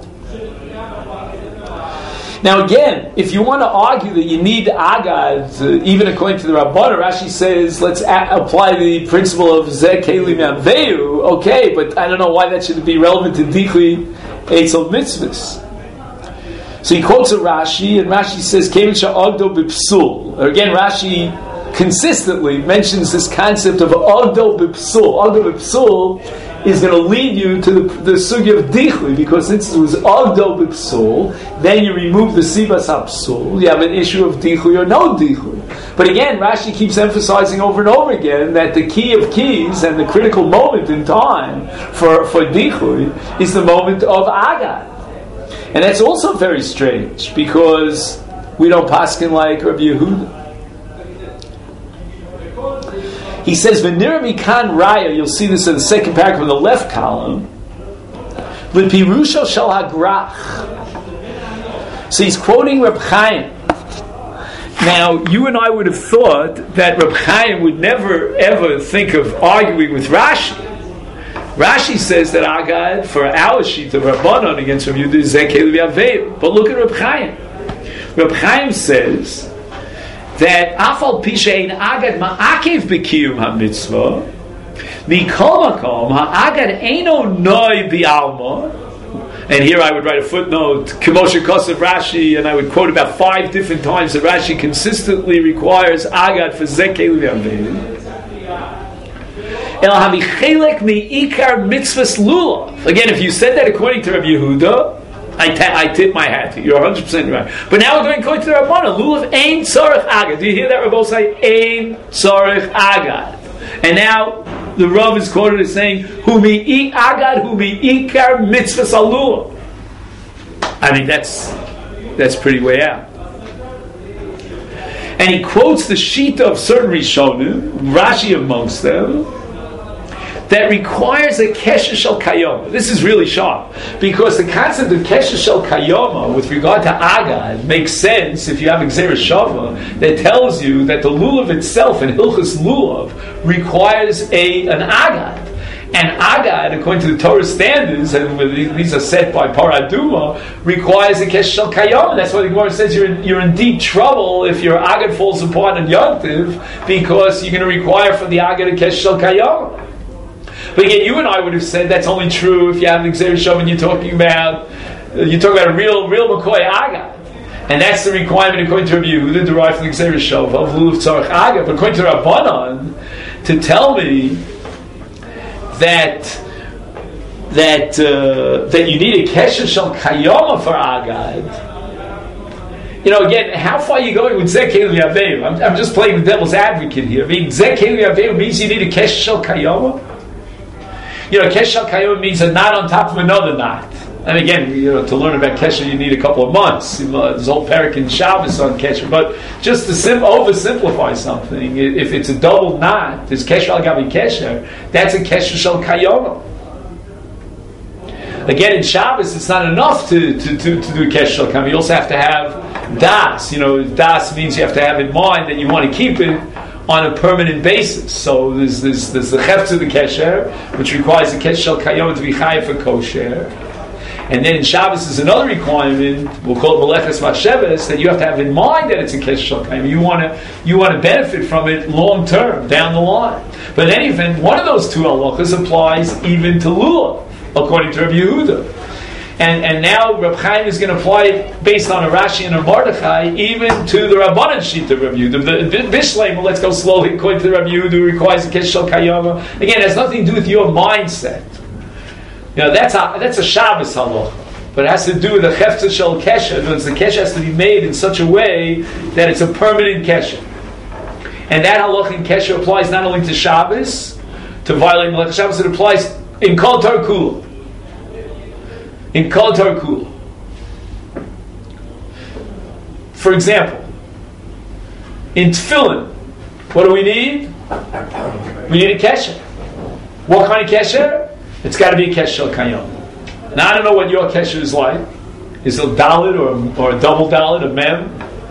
Now again, if you want to argue that you need agad, even according to the Rabbanah, Rashi says, let's apply the principle of zeh kelim yamveu. Okay, but I don't know why that should be relevant to dichui eitzel mitzvahs. So he quotes a Rashi, and Rashi says, Kevin sha'ogdo b'psul. Again, Rashi consistently mentions this concept of ogdo b'psul. Ogdo b'psul is going to lead you to the sugya of dichui, because since it was ogdo b'psul, then you remove the sibas ha'psul, you have an issue of dichui or no dichui. But again, Rashi keeps emphasizing over and over again that the key of keys and the critical moment in time for dichui is the moment of agad. And that's also very strange, because we don't paskin like Rabbi Yehuda. He says, "V'nira mikan raya." You'll see this in the second paragraph in the left column. L'pirusho shel hagrach. So he's quoting Reb Chaim. Now, you and I would have thought that Reb Chaim would never ever think of arguing with Rashi. Rashi says that agad for our sheet of Rabbanon against Rabbi Yehuda is zekel v'yaveil. But look at Reb Chaim. Reb Chaim says that afal pishein agad ma'akev b'kiyum hamitzvah mikol makom ha'agad eino noi bi'alma. And here I would write a footnote, Kemoshe Kosev Rashi, and I would quote about 5 different times that Rashi consistently requires agad for zekel v'yaveil. Again, if you said that according to Rabbi Yehuda, I tip my hat to you. You're 100% right. But now we're going according to the Rabbanah. Lulav ein tzarech agad. Do you hear that Rabbi say ein tzarech agad? And now the Rav is quoted as saying hu mi'i agad hu mi'ikar mitzvahs alulav. I mean that's pretty way out. And he quotes the sheet of certain Rishonim, Rashi amongst them, that requires a kesher shel kayoma. This is really sharp, because the concept of kesher shel kayoma with regard to agad makes sense if you have Gzeira Shava that tells you that the lulav itself in Hilchos Lulav requires an agad. And agad, according to the Torah standards, and these are set by Paraduma, requires a kesher shel kayoma. That's why the Gemara says you're in deep trouble if your agad falls apart on Yom Tov, because you're going to require from the agad a kesher shel kayoma. But again, you and I would have said that's only true if you have an Gzeira Shava and you're talking about a real McCoy Agad. And that's the requirement according to Rabbi Yehuda derived from the Gzeira Shava of Lulav Tzarech Agad. But according to Rabbanan, to tell me that you need a Kesher Shel Kayoma for Agad, again, how far are you going with Zeh Kelim Yaveim? I'm just playing the devil's advocate here. I mean, Zeh Kelim Yaveim means you need a Kesher Shel Kayoma? Kesher shel kayoma means a knot on top of another knot. And again, to learn about kesher, you need a couple of months. There's whole parak in Shabbos on kesher. But just to oversimplify something, if it's a double knot, there's kesher al gabi kesher. That's a kesher shel kayoma. Again, in Shabbos, it's not enough to do kesher shel kayoma. You also have to have das. Das means you have to have in mind that you want to keep it on a permanent basis. So there's the chefz of the kesher, which requires the kesher shel kayoma to be chayav for kosher. And then in Shabbos is another requirement, we'll call it meleches machsheves, that you have to have in mind that it's a kesher shel kayoma. You want to benefit from it long term, down the line. But in any event, one of those two halachas applies even to lulav, according to Rabbi Yehuda. And now Reb Chaim is going to apply it based on a Rashi and a Mordechai even to the Rabbanan sheet of Reb Yehuda. The Bishleim, let's go slowly, according to the Reb Yehuda, requires a Kesher Shel Kayoma. Again, it has nothing to do with your mindset. That's a Shabbos halacha. but it has to do with the Chefza Shel Kesher. In other words, the Kesher has to be made in such a way that it's a permanent Kesher. And that halach in Kesher applies not only to Shabbos, to violate Melech Shabbos, it applies in Kol Tar Kula. In Kol Tar Kula. For example, in Tefillin, what do we need? We need a Kesher. What kind of Kesher? It's got to be a Kesher Shel Kayom. Now, I don't know what your Kesher is like. Is it a Dalit or a double Dalit, a Mem?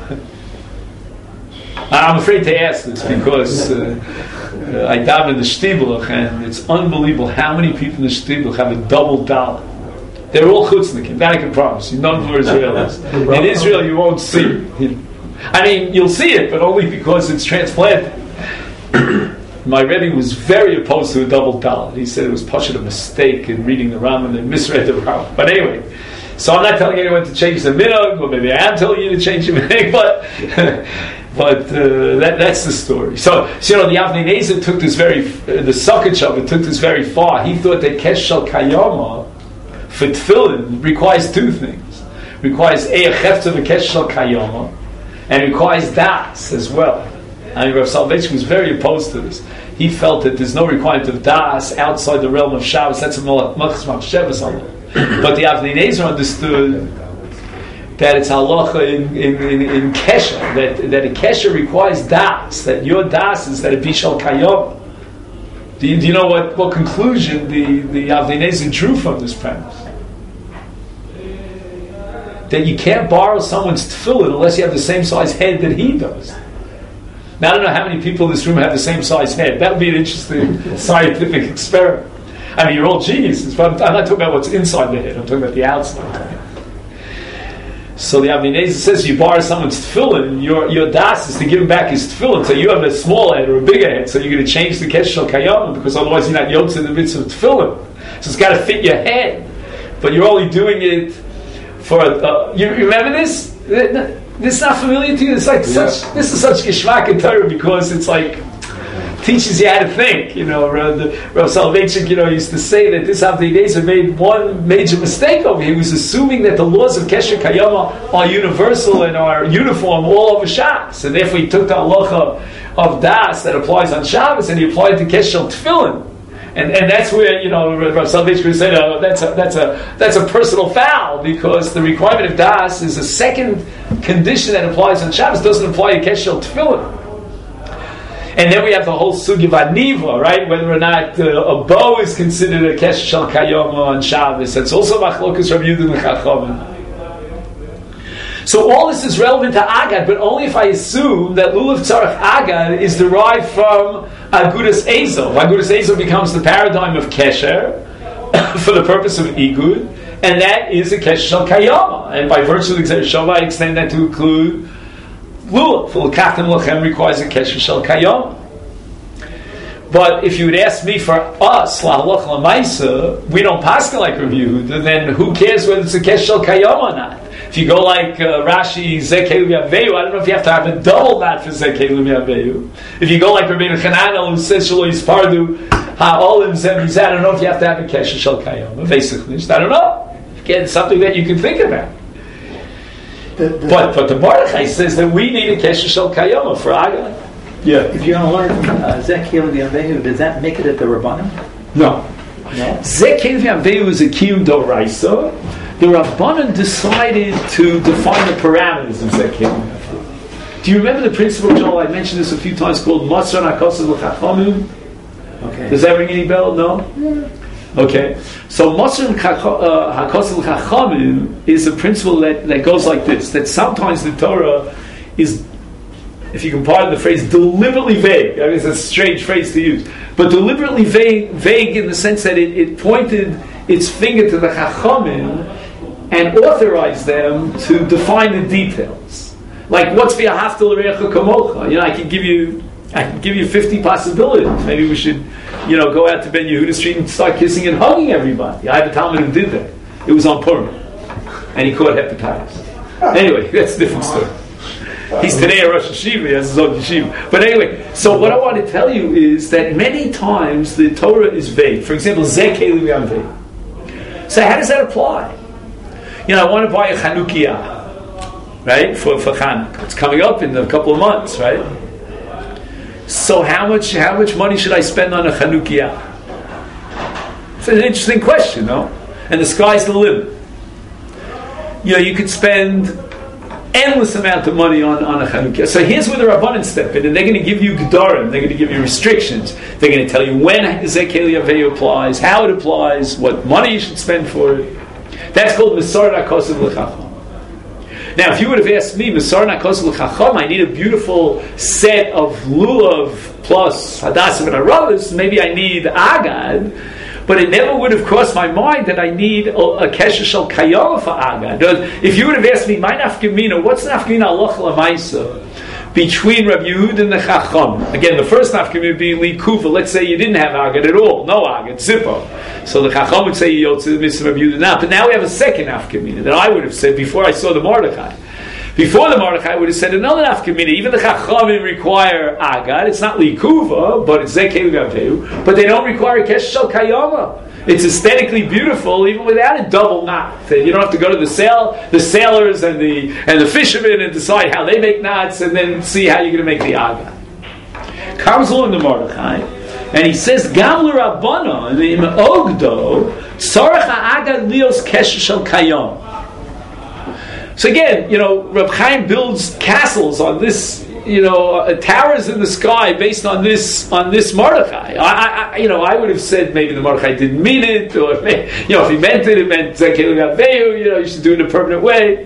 I'm afraid to ask this because I daven in the Shtibelach, and it's unbelievable how many people in the Shtibelach have a double Dalit. They're all chutznikim, that I can promise you. None for Israelis. In Israel, you won't see it. I mean, you'll see it, but only because it's transplanted. My Rebbe was very opposed to a double dalit. He said it was a mistake in reading the Rambam and misread the Rambam. But anyway, so I'm not telling anyone to change the minhag, or maybe I am telling you to change the minhag, but that's the story. So you know, the Avnei Nezer took this the Sukkot Shabbat took this very far. He thought that Kesher Shel Kayama for Tefillin requires two things. Requires a Chefza v'Kesher Shel Kayama, and requires das as well. I mean, Rav Soloveitchik was very opposed to this. He felt that there's no requirement of das outside the realm of Shabbos. That's a Malachas Machshavas halacha. But the Avnei Nezer understood that it's halacha in Kesher, that a Kesher requires das, that your das is that it be Shel Kayama. Do you know what conclusion the Avnei Nezer drew from this premise? That you can't borrow someone's tefillin unless you have the same size head that he does. Now, I don't know how many people in this room have the same size head. That would be an interesting scientific experiment. I mean, you're all geniuses, but I'm not talking about what's inside the head. I'm talking about the outside. So the Avnei Nezer says you borrow someone's tefillin, your das is to give him back his tefillin. So you have a small head or a bigger head, so you're going to change the Kesher Shel Kayama, because otherwise you're not yoked in the midst of tefillin. So it's got to fit your head. But you're only doing it for you remember this? This is not familiar to you? It's like this is such geschmack in Torah, because it's like teaches you how to think. You know, Rav Soloveitchik, used to say that this Avnei Nezer made one major mistake over here. He was assuming that the laws of Kesher Kayama are universal and are uniform all over Shabbos, and therefore he took the halacha of das that applies on Shabbos and he applied it to Kesher Shel Tefillin. And that's where Rav Soloveitchik said, that's a personal foul, because the requirement of das is a second condition that applies on Shabbos, doesn't apply to Kesher Shel Tefillin. And then we have the whole sugi of aniva, right? Whether or not a bow is considered a Kesher Shel Kayama on Shabbos. That's also machlokas Rav Yehuda and Chachamim. So all this is relevant to Agad, but only if I assume that Lulav Tzarech Agad is derived from Agudas Ezel. Agudas Ezel becomes the paradigm of Kesher for the purpose of Igud, and that is a Kesher Shel Kayama. And by virtue of the Gzeres Shava, I extend that to include Lulav. L'kachtem lachem requires a Kesher Shel Kayama. But if you would ask me, for us, L'halach L'maisa, we don't paskin like Rav Yehuda, then who cares whether it's a Kesher Shel Kayama or not? If you go like Rashi, Zeh Kelim Yaveyu, I don't know if you have to have a double that for Zeh Kelim Yaveyu. If you go like Rabbeinu Chananel, who says Shelo Yispardu Ha'olim Zeh Mizeh, I don't know if you have to have a Kesher Shel Kayama. Basically, I don't know. Again, something that you can think about. But the Mordechai says that we need a Kesher Shel Kayama for Agad. Yeah. If you're going to learn from Zeh Kelim Yaveyu, does that make it at the Rabbanim? No. Zeh Kelim Yaveyu is a Kiyum Doraisa. The Rabbanan decided to define the parameters of Zeh Kelim Yaveyu. Do you remember the principle, Joel? I mentioned this a few times, called Masran HaKosel L'Chachamim. Okay. Does that ring any bell? No? Yeah. Okay. So Masran HaKosel L'Chachamim is a principle that goes like this, that sometimes the Torah is, if you can pardon the phrase, deliberately vague. I mean, it's a strange phrase to use. But deliberately vague in the sense that it pointed its finger to the Chachamim and authorized them to define the details. Like, what's v'ahavta l'reacha kamocha? I can give you 50 possibilities. Maybe we should, go out to Ben Yehuda Street and start kissing and hugging everybody. I have a Talmud who did that. It was on Purim, and he caught hepatitis. Anyway, that's a different story. He's today a Rosh Hashiva, he has his own yeshiva. But anyway, so what I want to tell you is that many times the Torah is vague. For example, Zeh Kelim Yaveyu. So how does that apply? I want to buy a Chanukiah, right, for Chanukah. It's coming up in a couple of months, right? So how much money should I spend on a Chanukiah? It's an interesting question, no? And the sky's the limit. You could spend endless amount of money on a Chanukiah. So here's where the Rabbanan step in, and they're going to give you Gedarim, they're going to give you restrictions. They're going to tell you when Zeh Keli Avehu applies, how it applies, what money you should spend for it. That's called Mesarat HaKosav L'Chacham. Now, if you would have asked me, Mesarat HaKosav L'Chacham, I need a beautiful set of lulav plus Hadassim and Aravos, maybe I need Agad, but it never would have crossed my mind that I need a Kesher Shel Kayama for Agad. If you would have asked me, my nafkamina, what's nafkamina halacha l'maisa between Rabbi Yehuda and the Chacham? Again, the first nafkamina would be Li Kufa. Let's say you didn't have Agad at all, no Agad, Zippo. So the Chacham would say Yotze the mitzvah of Rabbi Yehuda now. But now we have a second nafkamina that I would have said before I saw the Mordechai. Before the Mordechai, I would have said another nafkamina. Even the Chachamim require Agad. It's not Likuva, but it's Zeh Keli Avehu. But they don't require Kesher Shel Kayama. It's aesthetically beautiful, even without a double knot. You don't have to go to the sailors and the fishermen and decide how they make knots, and then see how you're going to make the Agad. Comes along the Mordechai, and he says, Gam l'Rabbanan im Ogdo tzarech ha'Agad lios Kesher Shel Kayama. So again, Reb Chaim builds castles on this, towers in the sky based on this Mordechai. I would have said maybe the Mordechai didn't mean it, or if he meant it meant Zeh Keli Avehu. You should do it in a permanent way,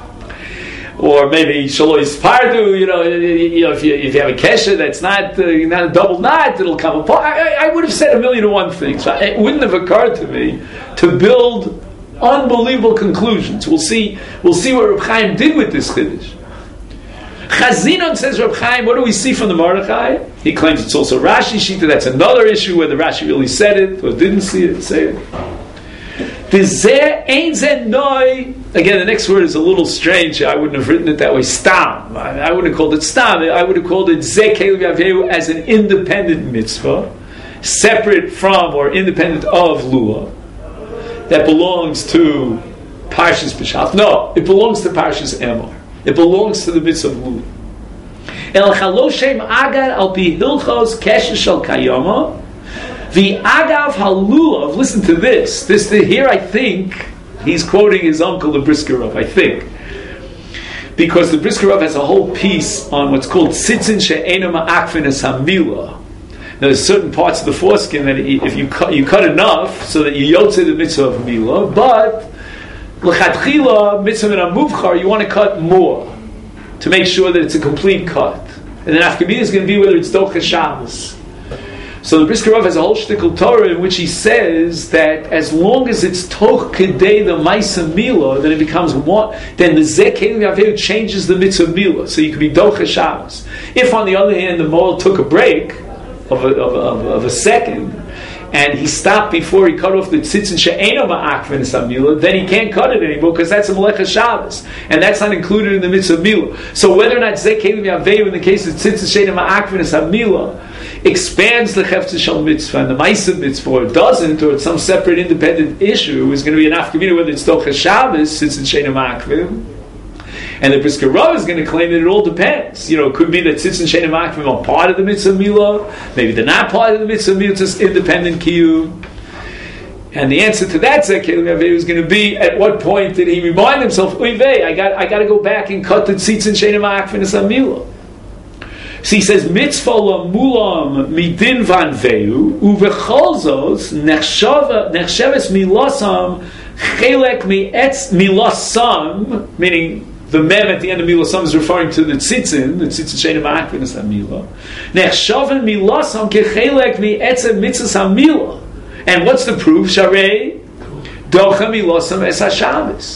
or maybe Shelo Yispardu. If you have a kesher that's not a double knot, it'll come apart. I would have said 1,000,001 things. It wouldn't have occurred to me to build unbelievable conclusions. We'll see what Reb Chaim did with this chiddush. Chazinon says, Reb Chaim, what do we see from the Mordechai? He claims it's also Rashi Shita. That's another issue whether Rashi really said it or didn't say it. Again, the next word is a little strange. I wouldn't have written it that way. Stam. I wouldn't have called it Stam. I would have called it Zeh Keli Avehu as an independent mitzvah, separate from or independent of Lulav, that belongs to Parshas B'Shalach. No, it belongs to Parshas Emor. It belongs to the mitzvah of Lulav. El Chaloshem Agad al Pi Hilchos Kesher Shel Kayama. The Agav Halulav. Listen to this. Here I think he's quoting his uncle the Brisker Rav. I think because the Brisker Rav has a whole piece on what's called Tzitzin She'ena Ma'akfin Es Hamila. Now, there's certain parts of the foreskin that if you cut enough so that you yotze the mitzvah of Mila, but l'chadchila mitzvah min hamuvchar, you want to cut more to make sure that it's a complete cut. And then afkamina is going to be whether it's docha Shabbos. So the Brisker Rav has a whole shtickle Torah in which he says that as long as it's toch kedei the ma'isa Mila, then it becomes one. Then the Zeh Keli Avehu changes the mitzvah Mila, so you can be docha Shabbos. If on the other hand the moel took a break of a second, and he stopped before he cut off the tzitzin she'eno ma'akvin samila, then he can't cut it anymore because that's a melecha Shabbos, and that's not included in the mitzvah mila. So whether or not Zeh Keli Avehu in the case of tzitzin she'eno ma'akvin samila expands the chefetz shel mitzvah and the ma'aseh mitzvah, or it doesn't, or it's some separate independent issue, is going to be an afkamina whether it's docha Shabbos, tzitzin she'eno ma'akvin. And the Brisker Rav is going to claim that it all depends. It could be that Tzitzin She'ena Ma'akvim are part of the mitzvah milah. Maybe they're not part of the mitzvah milah. It's just independent kiyum. And the answer to that Zeh Keli Avehu is going to be: at what point did he remind himself, "Oivei, I got to go back and cut the Tzitzin She'ena Ma'akvim as a milah"? So he says, "Mitzvah lamulam midin van vehu uvecholzos nechsheves milasam chelek milasam," meaning the mem at the end of Milah Sam is referring to the tzitzin she'ena ma'akvin es hamila. Nechshaven milasam kechelek mi'etzem mitzvahs hamila. And what's the proof? Sharei docha milasam es haShabbos.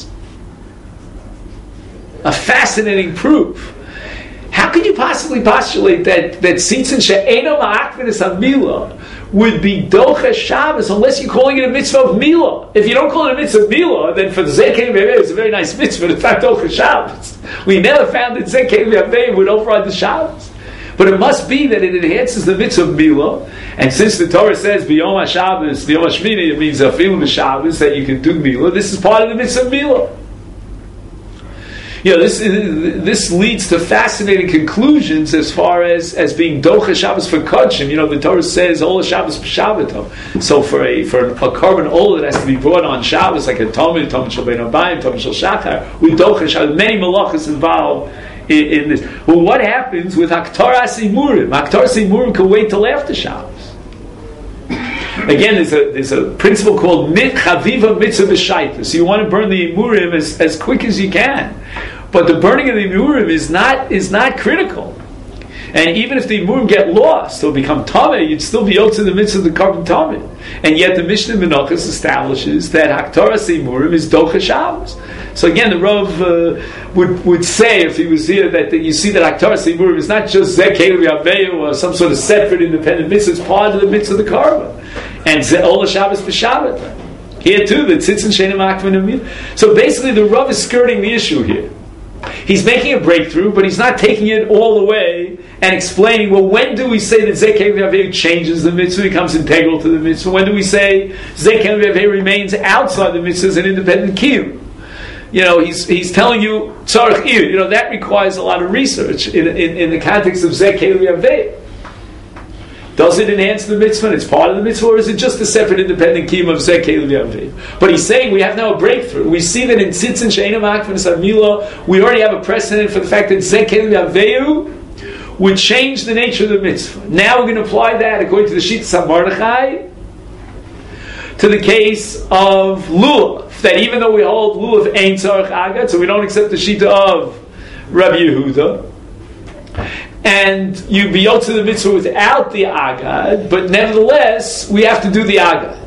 A fascinating proof. How could you possibly postulate that tzitzin she'ena ma'akvin es hamila would be docha Shabbos unless you're calling it a mitzvah of Mila? If you don't call it a mitzvah of Mila, then for the Zeh Keli Avehu it's a very nice mitzvah, but it's not docha Shabbos. We never found that Zeh Keli Avehu would override the Shabbos. But it must be that it enhances the mitzvah of Mila, and since the Torah says B'yom HaShabbos, B'yom HaShmini, it means Afilu B'Shabbos, that you can do Mila, this is part of the mitzvah of Mila. this leads to fascinating conclusions as far as being docha Shabbos for kodshim. The Torah says ola Shabbos b'Shabbato. So for a carbon ola that has to be brought on Shabbos, like a Talmud shel bein abayim, Talmud shel shachar, we docha Shabbos. Many malachas involved in this. Well, what happens with Haktaras Imurim? Haktaras Imurim can wait till after Shabbos. Again, there's a principle called mit chaviva mitzvah b'shaitas. So you want to burn the Imurim as quick as you can. But the burning of the Imurim is not critical. And even if the Imurim get lost or become Tameh, you'd still be able to the mitzvah of the carbon Tameh. And yet the Mishnah Menachos establishes that Haktaras Imurim is Docha Shabbos. So again, the Rav would say, if he was here, that you see that Haktaras Imurim is not just Zeh Keilu Yaveyu or some sort of separate independent mitzvah, it's part of the mitzvah of the carbon. And Zeh Ola Shabbos b'Shabbat. Here too, that sits in Shenim Akvin Amir. So basically the Rav is skirting the issue here. He's making a breakthrough, but he's not taking it all the way and explaining, well, when do we say that Zeh Keilu Yaveyu changes the mitzvah, becomes integral to the mitzvah? When do we say Zeh Keilu Yaveyu remains outside the mitzvah as an independent kiyum? He's telling you tzarich ir. That requires a lot of research in the context of Zeh Keilu Yaveyu. Does it enhance the mitzvah and it's part of the mitzvah, or is it just a separate independent kiyum of Zeh Keilu Yaveyu? But he's saying we have now a breakthrough. We see that in Tzitzin She'enim Akvin Samila, we already have a precedent for the fact that Zeh Keilu Yaveyu would change the nature of the mitzvah. Now we're going to apply that, according to the Shittas HaMordechai, to the case of lulav. That even though we hold lulav ain't tzarich agad, so we don't accept the shita of Rabbi Yehuda, and you be able to the mitzvah without the agad, but nevertheless we have to do the agad.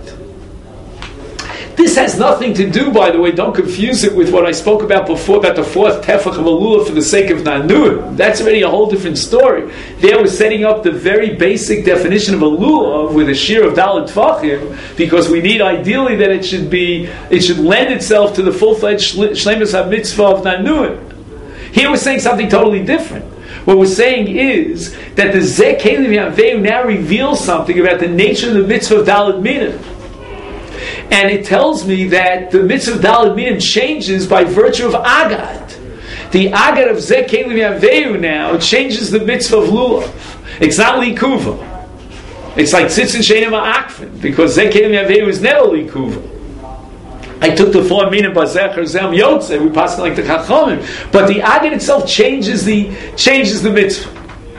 This has nothing to do, by the way, don't confuse it with what I spoke about before, about the fourth tefach of a lulav for the sake of nanuim. That's already a whole different story. There we're setting up the very basic definition of a lulav with a shear of dalet tefachim, because we need ideally that it should lend itself to the full-fledged shleimus ha-mitzvah of nanuim. Here we're saying something totally different. What we're saying is that the Zeh Keilu Yaveyu now reveals something about the nature of the mitzvah of dalet minim. And it tells me that the mitzvah of Daled Minim changes by virtue of Agad. The Agad of Zeh Keilu Yaveyu now changes the mitzvah of Lulav. It's not Likuva. It's like Tzitzin She'enim Akvin, because Zeh Keilu Yaveyu is never Likuva. I took the 4 minim Bazecher Zem Yotze, we pass it like the Chachamim. But the Agad itself changes the mitzvah.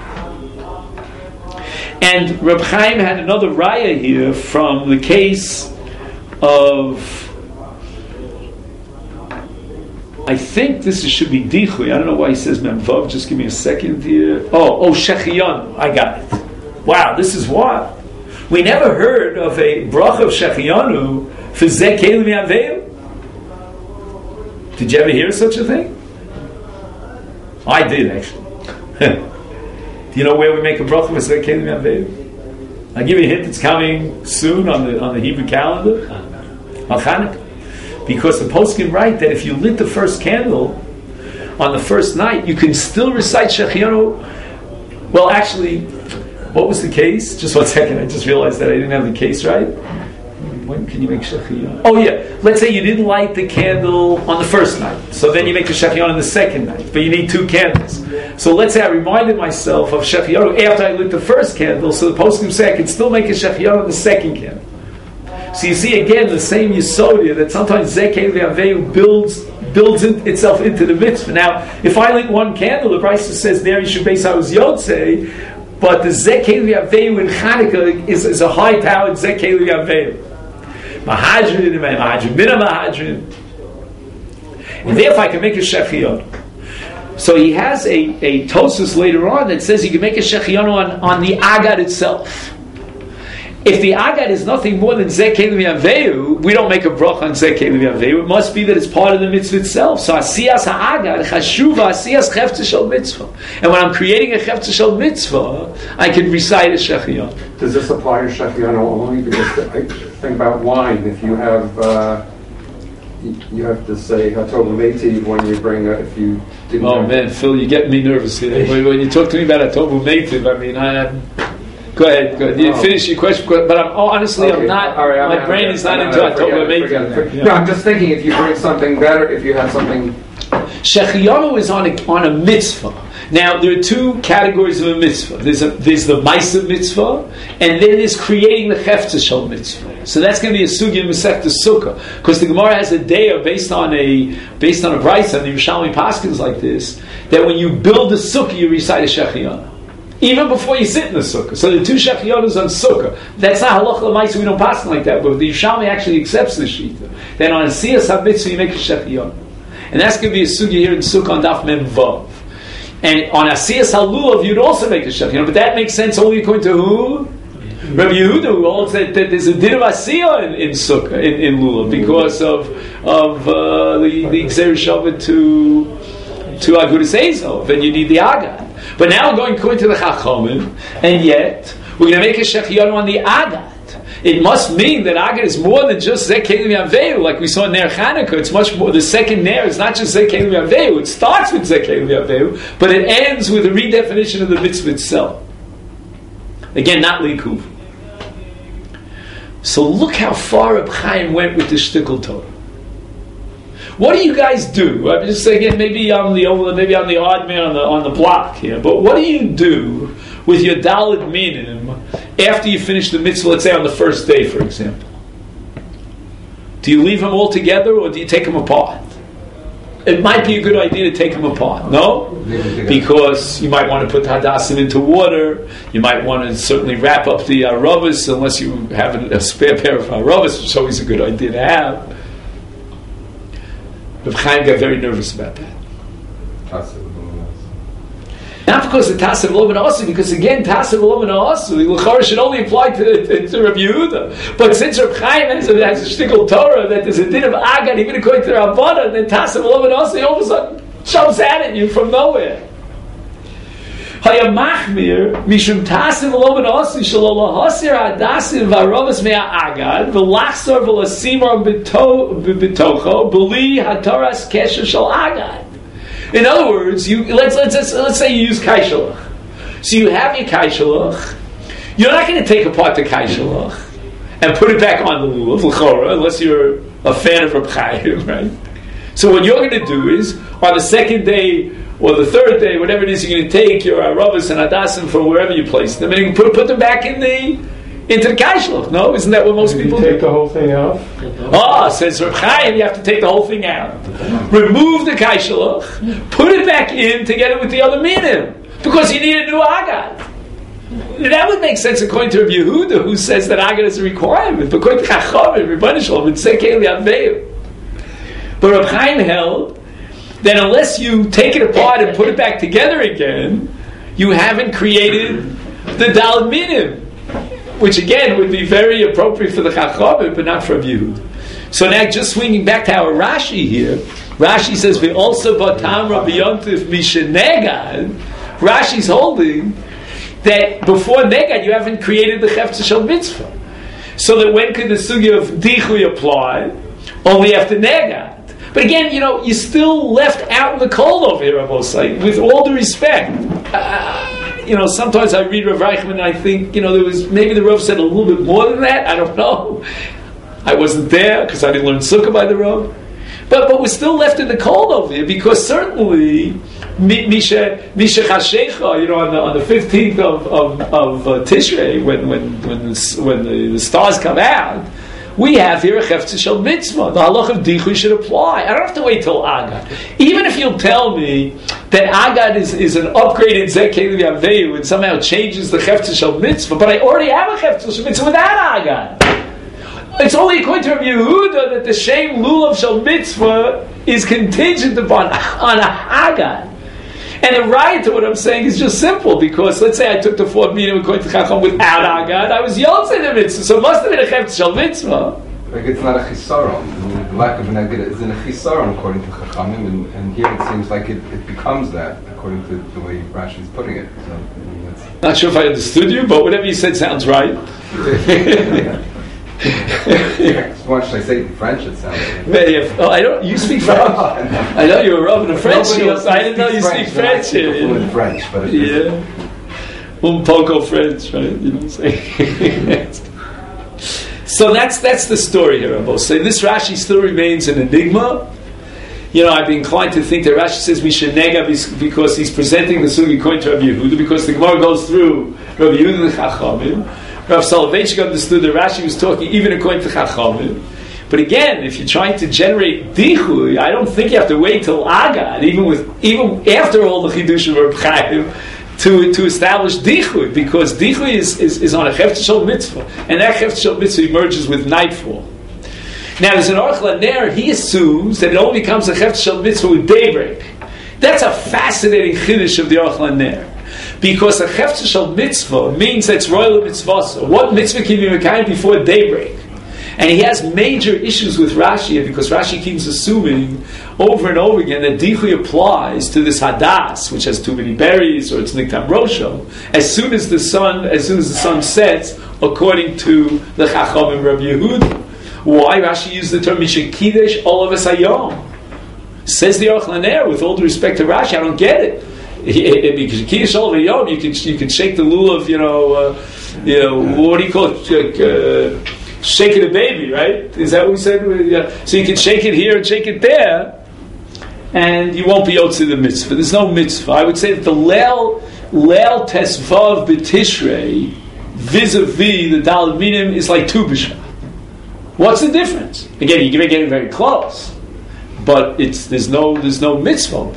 And Reb Chaim had another raya here from the case of, I think this should be Dichui. I don't know why he says Memvav. Just give me a second here. Oh, Shechianu. I got it. Wow, this is what we never heard of a bracha of Shechianu for Zeh Keilu Yaveyu. Did you ever hear such a thing? I did, actually. Do you know where we make a bracha for Zeh Keilu Yaveyu? I'll give you a hint. It's coming soon on the Hebrew calendar, on Chanukah, because the poskim write that if you lit the first candle on the first night, you can still recite Shechianu. Well, actually, what was the case? Just 1 second. I just realized that I didn't have the case right. When can you make Shechianu? Oh yeah. Let's say you didn't light the candle on the first night, so then you make the Shechianu on the second night, but you need 2 candles. So let's say I reminded myself of Shechianu after I lit the first candle, so the poskim say I can still make a Shechianu on the second candle. So you see again the same Yisodia that sometimes Zeh Keilu Yaveyu builds itself into the mitzvah. Now, if I lit 1 candle, the Brisa says there you should base I was Yotzei, but the Zeh Keilu Yaveyu in Chanukah is a high-powered Zeh Keilu Yaveyu. Mahadrin, Mina Mahadrin. And therefore I can make a Shechianu. So he has a Tosas later on that says you can make a Shechianu on the Agad itself. If the Agad is nothing more than Zeh Keilu Yaveyu, we don't make a bracha on Zeh Keilu Yaveyu. It must be that it's part of the mitzvah itself. So Asiyas HaAgad, Chashuva, Asiyas Cheftzah Shel Mitzvah. And when I'm creating a Cheftzah Shel Mitzvah, I can recite a Shechianu. Does this apply to Shechianu only? Because I think about wine. If you have to say Hatov Metiv when you bring if you didn't. Oh man, Phil, you get me nervous here. When you talk to me about Hatov Metiv, I mean, Go ahead. You finish your question, but honestly, I'm not. Right, my brain is not into Hatov Metiv. No, I'm just thinking if you bring something better, if you have something Shechianu is on a mitzvah. Now, there are two categories of a mitzvah. There's the Maisa mitzvah, and then there's creating the Chefetz Shel mitzvah. So that's going to be a sugya Masechta Sukkah, because the Gemara has a daya based on a brayso, and the Yerushalmi paskins like this, that when you build a sukkah, you recite a Shechianu. Even before you sit in the sukkah. So the two Shechianos on sukkah. That's not halacha l'maisa, we don't pass like that, but the Yerushalmi actually accepts the shita. Then on a Siyas HaMitzvah, you make a Shechianu. And that's going to be a sugya here in sukkah on Daf Mem Vav. And on Asiyas Halulav, you'd also make a Shechianu, but that makes sense only according to who? Rabbi Yehuda, who holds that there's a din of Asiyah in Sukkah, in Lulav, because of the Gzeir Shabbat to Agudas Ezov, and you need the Agad. But now we're going according to the Chachamim, and yet we're going to make a Shechianu on the Agad. It must mean that Agad is more than just Zeh Kelim Yavehu, like we saw in Ner Chanukah. It's much more. The second Ner is not just Zeh Kelim Yavehu. It starts with Zeh Kelim Yavehu, but it ends with a redefinition of the mitzvah itself. Again, not Likuv. So look how far Reb Chaim went with the Shtickle Torah. What do you guys do? I'm just saying, maybe I'm the odd man on the block here. But what do you do with your Daled Minim after you finish the mitzvah? Let's say on the first day, for example. Do you leave them all together, or do you take them apart? It might be a good idea to take them apart. No, because you might want to put hadassim into water. You might want to certainly wrap up the aravas, unless you have a spare pair of aravas, which is always a good idea to have. Reb Chaim got very nervous about that. Not because the Tasav Lo Ben Asu, because again, Tasav Lo Ben Asu, the L'chara should only apply to Rabbi Yehuda. But since Reb Chaim has a shtickle Torah that there's a din of Agad, even according to the Rabbana, then Tasav Lo Ben Asu all of a sudden jumps out at you from nowhere. Hayamachmir mishum Tasav Lo Ben Asu shelo lahasir hadasim v'aravas mea Agad v'lachsor v'lasimor b'tocho b'li hataras kesher shel Agad. In other words, let's say you use kaishalach. So you have your kaishalach. You're not going to take apart the kaishalach and put it back on the lulav, l'chora, unless you're a fan of Reb Chaim, right? So what you're going to do is, on the second day or the third day, whatever it is, you're going to take your aravas and hadassim from wherever you place them, and you can put them back into the kaishalach. No, isn't that what most people do? Take the whole thing out. Says Reb Chaim, you have to take the whole thing out. Remove the kaishalach, put it back in together with the other minim, because you need a new agad. That would make sense according to Rabbi Yehuda, who says that agad is a requirement. But according to Chachamim, Rebbeinu Shalom, it's sekei li'aveyu. But Reb Chaim held that unless you take it apart and put it back together again, you haven't created the Daled Minim, which again would be very appropriate for the Chachamim, but not for Rabbi Yehuda. So now, just swinging back to our Rashi here, Rashi says, "We also batam Rabbi Yontif mishenegad." Rashi's holding that before negad you haven't created the Chefetz Shel mitzvah. So that when could the sugya of dichui apply? Only after negad. But again, you're still left out in the cold over here, Abosai, with all due respect. Sometimes I read Rav Reichman and I think, there was, maybe the Rav said a little bit more than that, I don't know. I wasn't there because I didn't learn Sukkah by the Rav. But we're still left in the cold over here, because certainly, Misha Chashecha, on the 15th of Tishrei, when the stars come out, we have here a Chefetz Shel mitzvah. The halach of dichui should apply. I don't have to wait till Agad. Even if you'll tell me that Agad is an upgraded Zeh Kelim Yavehu and somehow changes the Chefetz Shel mitzvah, but I already have a Chefetz Shel mitzvah without Agad. It's only according to Rabbi Yehuda that the Shem Lulav Shel mitzvah is contingent upon on a Agad. And the right to what I'm saying is just simple, because let's say I took the fourth meeting according to Chacham without Agad, I was Yotzei the mitzvah, so it must have been a Chefetz Shel mitzvah. Like it's not a chisaron. The lack of an agad is in a chisaron according to Chachamim, and here it seems like it becomes that according to the way Rashi is putting it. So, not sure if I understood you, but whatever you said sounds right. What should I say in French? It sounds like. I don't. You speak French. I know you're a Rav in French. I didn't know you speak French. Fluent French, but yeah, un poco French, right? You know what I'm saying? So that's the story here. I will say this Rashi still remains an enigma. I'd be inclined to think that Rashi says Mishenega because he's presenting the sugi according to Rabbi Yehuda, because the Gemara goes through Rabbi Yehuda the Chachamim. Rav Soloveitchik understood that Rashi was talking even according to Chachamim. But again, if you're trying to generate dichui, I don't think you have to wait till Agad, even after all the chidushim of Reb Chaim, to establish dichui, because dichui is on a chefetz shel mitzvah, and that chefetz shel mitzvah emerges with nightfall. Now, there's an Aruch LaNer, he assumes that it only becomes a chefetz shel mitzvah with daybreak. That's a fascinating chiddush of the Aruch LaNer. Because a chefetz shel mitzvah means that it's royal mitzvah. What mitzvah can you make before daybreak? And he has major issues with Rashi, because Rashi keeps assuming over and over again that dichui applies to this hadas, which has too many berries, or it's niktam rosho, as soon as the sun sets, according to the Chachamim Rabbi Yehuda. Why Rashi used the term Misha Kiddush Olav Hayom? Says the Aruch LaNer, with all due respect to Rashi, I don't get it. Because Kiddush Olav Hayom, you can shake the lulav, what do you call it? Shaking a baby, right? Is that what we said? Yeah. So you can shake it here and shake it there, and you won't be yotze the mitzvah. There's no mitzvah. I would say that the Leil Tesvav B'Tishrei vis-a-vis the Daled Minim is like Tu B'Shvat. What's the difference? Again, you're getting very close, but there's no mitzvah.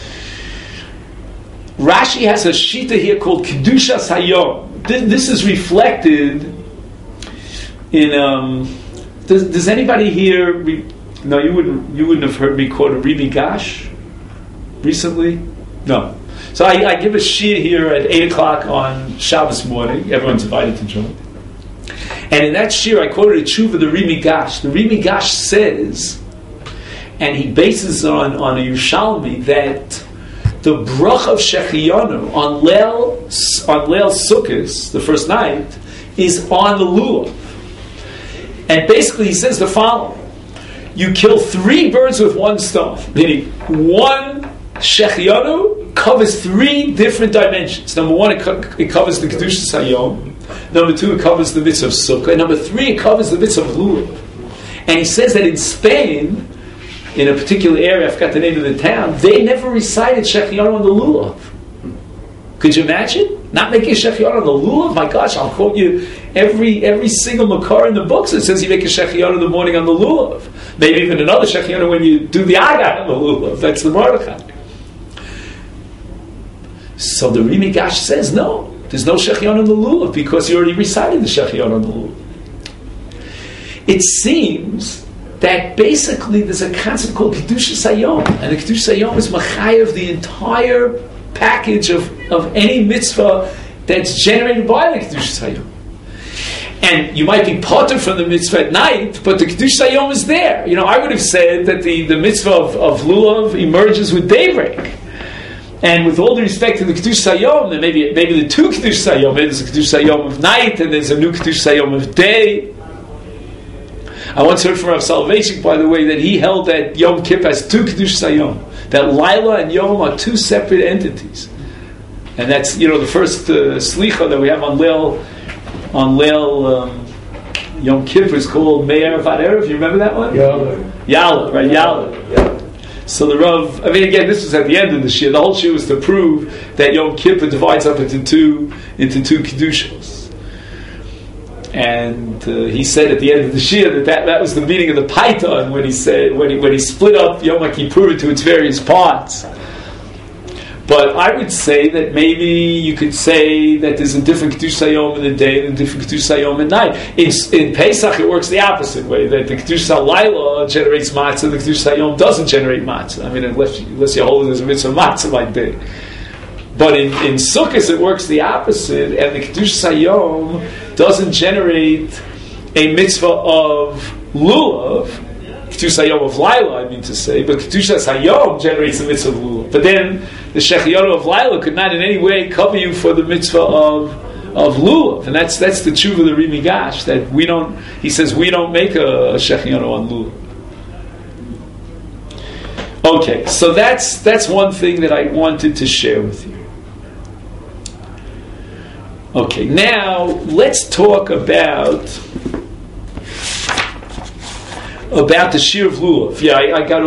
Rashi has a shita here called Kedushas Hayom. This is reflected in does anybody here no, you wouldn't have heard me quote a Rimi Gash recently? No. So I give a shir here at 8 o'clock on Shabbos morning. Everyone's invited to join. And in that shir I quoted a tshuva, the Rimi Gash. The Rimi Gash says, and he bases on a Yerushalmi, that the brach of Shechiyanu on Leil Sukkos, the first night, is on the lulav. And basically he says the following: you kill 3 birds with one stone, meaning one Shechiyanu covers 3 different dimensions. Number 1, it covers the Kedushas Hayom. Number 2, it covers the mitzvah of Sukkah. And number 3, it covers the mitzvah of lulav. And he says that in Spain, in a particular area, I forgot the name of the town, they never recited Shechiyanu on the lulav. Could you imagine? Not making a Shechiyanu on the lulav? My gosh, I'll quote you every single makar in the books that says you make a Shechiyanu in the morning on the lulav. Maybe even another Shechiyanu when you do the Agad on the lulav. That's the Mordechai. So the Rimi Gash says, no, there's no Shechiyanu on the lulav, because you already recited the Shechiyanu on the lulav. It seems that basically there's a concept called Kedushas Hayom, and the Kedushas Hayom is machayev the entire package of any mitzvah that's generated by the Kedushas Hayom. And you might be parted from the mitzvah at night, but the Kedushas Hayom is there. I would have said that the mitzvah of lulav emerges with daybreak. And with all due respect to the Kedushas Hayom, then maybe the 2 Kedushas Hayom, maybe there's a Kedushas Hayom of night, and there's a new Kedushas Hayom of day. I once heard from Rav Soloveitchik, by the way, that he held that Yom Kippur has 2 Kedushas Hayom. That Laila and Yom are 2 separate entities. And that's, the first slicha that we have on Leil Yom Kippur is called Me'er Vad Erev. You remember that one? Yalla, right? Yalla. So the Rav, again, this was at the end of the shir. The whole shir was to prove that Yom Kippur divides up into two Kedushas. And he said at the end of the shir that was the meaning of the Paitan when he said when he split up Yom Kippur into its various parts. But I would say that maybe you could say that there's a different Kedushas Hayom in the day and a different Kedushas Hayom at night. In Pesach, it works the opposite way, that the Kedushas Halayla generates matzah, the Kedushas Hayom doesn't generate matzah. Unless you hold it as a mitzvah matzah by day. But in Sukkot, it works the opposite, and the Kedushas Hayom doesn't generate a mitzvah of lulav, Kedushas Hayom of Laila, I mean to say, but Kedushas Hayom generates the mitzvah of lulav. But then the Shechiyanu of Laila could not in any way cover you for the mitzvah of lulav, and that's the tshuva of the Rimi Gash, that he says we don't make a Shechiyanu on lulav. Okay, so that's one thing that I wanted to share with you. Okay, now let's talk about the shir of lulav. Yeah, I got off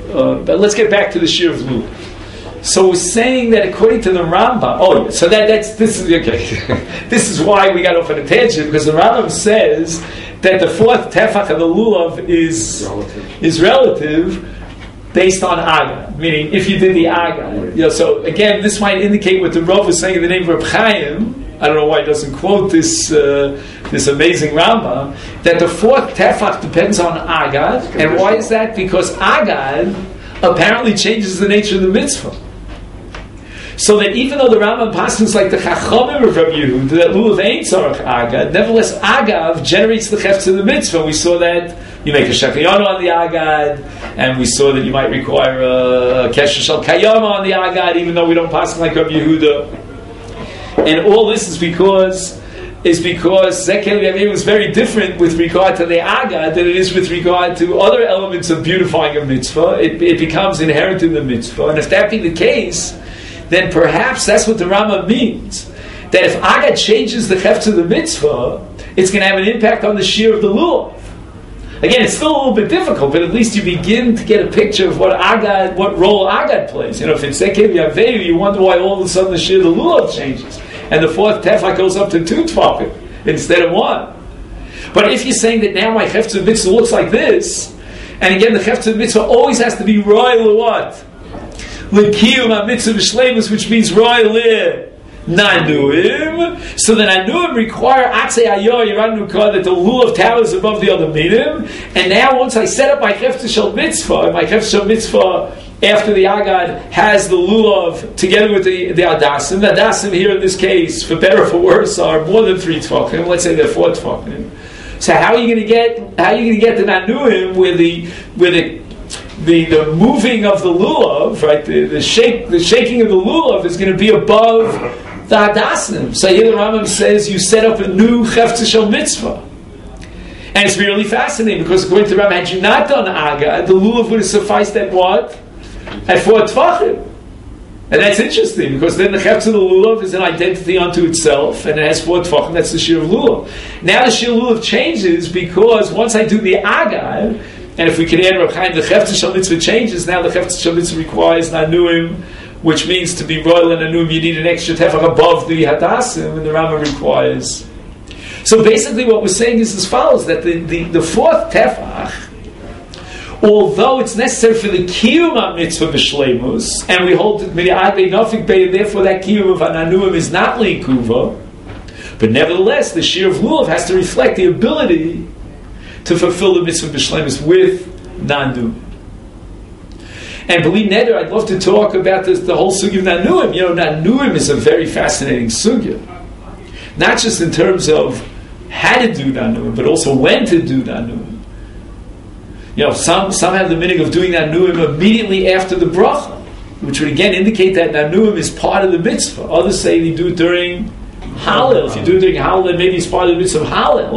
but let's get back to the Shir of Lulav. So we're saying that according to the Rambam, this is why we got off on a tangent, because the Rambam says that the fourth tefach of the lulav is relative based on agad, meaning if you did the agad. So again, this might indicate what the Rav was saying in the name of Reb Chaim. I don't know why he doesn't quote this amazing Rambam, that the fourth tefach depends on agad. And why is that? Because agad apparently changes the nature of the mitzvah. So that even though the Rambam passes like the Chachamim of Rabbi Yehuda, that lulav ain't tzarech agad, nevertheless agav generates the chefetz of the mitzvah. We saw that you make a shechiyanu on the agad, and we saw that you might require a kesher shel kayama on the agad, even though we don't pass like Rabbi Yehuda. And all this is because Zekel Yameir was very different with regard to the agad than it is with regard to other elements of beautifying a mitzvah. It becomes inherent in the mitzvah, and if that be the case, then perhaps that's what the Rambam means. That if agad changes the chefetz of the mitzvah, it's going to have an impact on the shear of the lulav. Again, it's still a little bit difficult, but at least you begin to get a picture of what role agad plays. If it's Zekev Yaveyu, you wonder why all of a sudden the shear of the lulav changes, and the fourth tefach goes up to 2 tefachim instead of 1. But if you're saying that now my chefetz of mitzvah looks like this, and again the chefetz of mitzvah always has to be royal what? L'kiyum ha-mitzvah b'shleimus, which means royal nanuim. So the nanuim require atzei ayor yiranukah, that the lulav towers above the other minim. And now once I set up my chefetz shel mitzvah, my chefetz shel mitzvah after the agad has the lulav together with the adasim. The adasim here in this case, for better or for worse, are more than 3 tefachim. Let's say they're 4 tefachim. So how are you going to get the nanuim where the moving of the lulav, right? The shaking of the lulav is going to be above the hadasim. So here the Rambam says you set up a new chefetz shel mitzvah, and it's really fascinating because according to the Rambam, had you not done agad, the lulav would have sufficed at what? At 4 tefachim. And that's interesting because then the chefetz of the lulav is an identity unto itself, and it has 4 tefachim. That's the shir of lulav. Now the shir of lulav changes because once I do the agad, and if we can add Reb Chaim, the chefetz shel mitzvah changes. Now the chefetz shel mitzvah requires nanuim, which means to be royal in nanuim, you need an extra tefach above the hadasim, and the Rambam requires. So basically, what we're saying is as follows: that the fourth tefach, although it's necessary for the kiyum of mitzvah b'shleimus, and we hold that therefore that kiyum of nanuim is not leikuva, but nevertheless the shir of lulav has to reflect the ability to fulfill the mitzvah b'shleimus with nandu. And believe neder, I'd love to talk about the whole sugya of nanuim. Nanuim is a very fascinating sugya, not just in terms of how to do nanuim, but also when to do nanuim. Some have the meaning of doing nanuim immediately after the bracha, which would again indicate that nanuim is part of the mitzvah. Others say you do it during Hallel. If you do it during Hallel, then maybe it's part of the mitzvah of Hallel.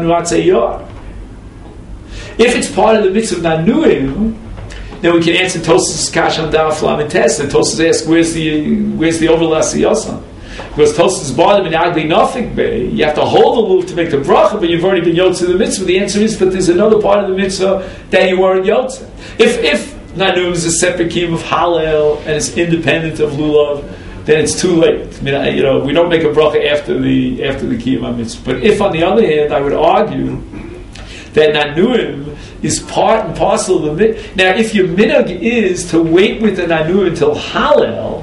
If it's part of the mitzvah of nanuim, then we can answer Tosafos Kash on Daf Lamed Tes. And Tosafos asks, where's the overlap Siyosan? Because Tosafos bought him in Agli Nafik Bey. You have to hold the lulav to make the bracha, but you've already been yotze the mitzvah. The answer is, but there's another part of the mitzvah that you weren't yotze. If nanuim is a separate kiyum of Hallel and it's independent of lulav, then it's too late. We don't make a bracha after the kiyum of mitzvah. But if, on the other hand, I would argue that nanuim is part and parcel of the mitzvah. Now, if your minhag is to wait with the nanuim until Hallel,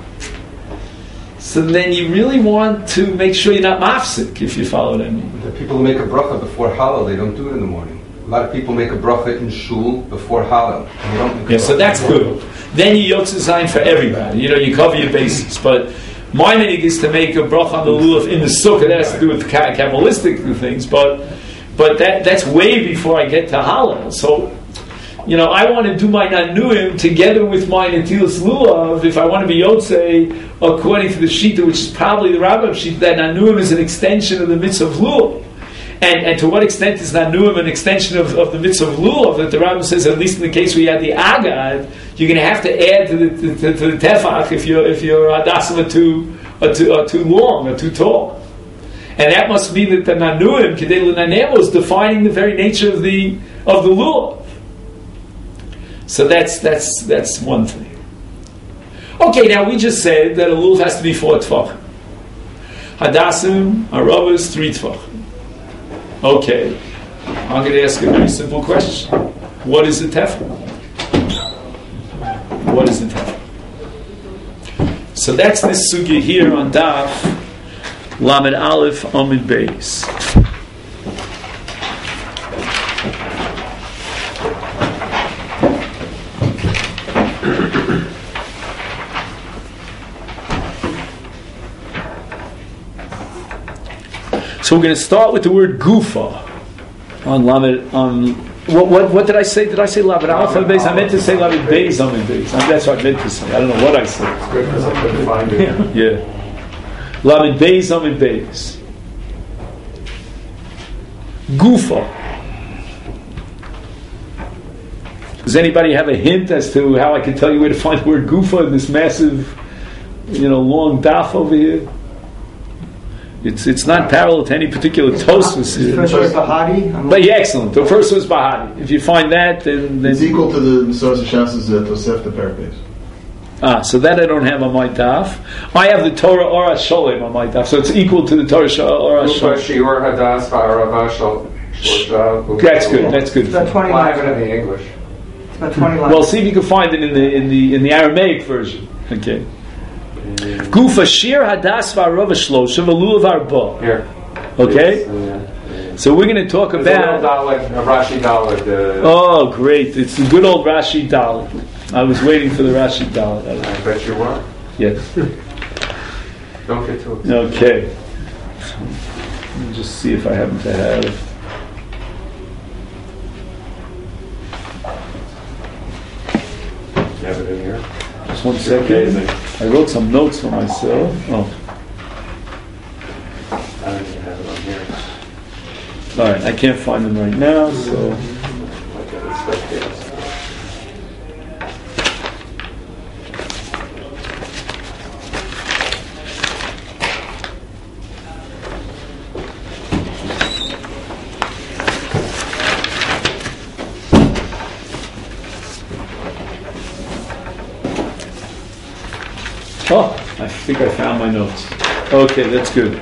so then you really want to make sure you're not mafsik, if you follow what I mean. The people who make a bracha before Hallel, they don't do it in the morning. A lot of people make a bracha in shul before Hallel. So that's good. Then you yotze zayin for everybody. You cover your bases. But my minhag is to make a bracha on the lulav in the sukkah. That has to do with Kabbalistic things. But that's way before I get to Hallel. So, I want to do my nanuim together with my netilas lulav. If I want to be yotze according to the shita, which is probably the Rambam shita, that nanuim is an extension of the mitzvah of lulav. And to what extent is nanuim an extension of the mitzvah of lulav? That the Rambam says, at least in the case where you had the agad, you're going to have to add to the tefach if your adasim are too long or too tall. And that must mean that the nanuim, kedei l'nanemo, is defining the very nature of the lulav. So that's one thing. Okay, now we just said that a lulav has to be 4 tefachim. Hadassim, Aravas, 3 tefachim. Okay, I'm going to ask a very simple question. What is a tefach? What is a tefach? So that's this sugya here on Daf Lamed Aleph Amid Beis. So we're going to start with the word gufa on Lamed. What did I say? Did I say Lamed Aleph Amid Beis? I meant to say Lamed Beis Amid Beis. That's what I meant to say. I don't know what I said. It's good because I couldn't find it. Yeah. Lamed Beis Amid Beis. Gufa. Does anybody have a hint as to how I can tell you where to find the word gufa in this massive, long daf over here? It's not parallel to any particular Tosfos. The first was Bahadi. But yeah, excellent. The first was Bahadi. If you find that, then It's equal to the Mesoras Shas's Tosef, the Perikles. So that I don't have on my daf. I have the Torah Ora Sholem on my daf, so it's equal to the Torah Ora Sholem. That's good. That's good. It's about 20 Well, I have lines. it in the English. It's about 20 lines. Well, see if you can find it in the Aramaic version. Okay. Gufa Shir Hadas V'Arava Shlosha V'Lulav Arba. Here. Okay. So we're going to talk There's a little about. Dalet, a Rashi Dalet. Oh, great! It's the good old Rashi Dalet. I was waiting for the Rashi Dalet. I bet you were. Yes. Don't get too excited. Okay. Let me just see if I happen to have. You have it in here? Just one second. I wrote some notes for myself. Oh, I don't even have it on here. all right. I can't find them right now. So Like it's stuck here. oh, I think I found my notes. Okay, that's good.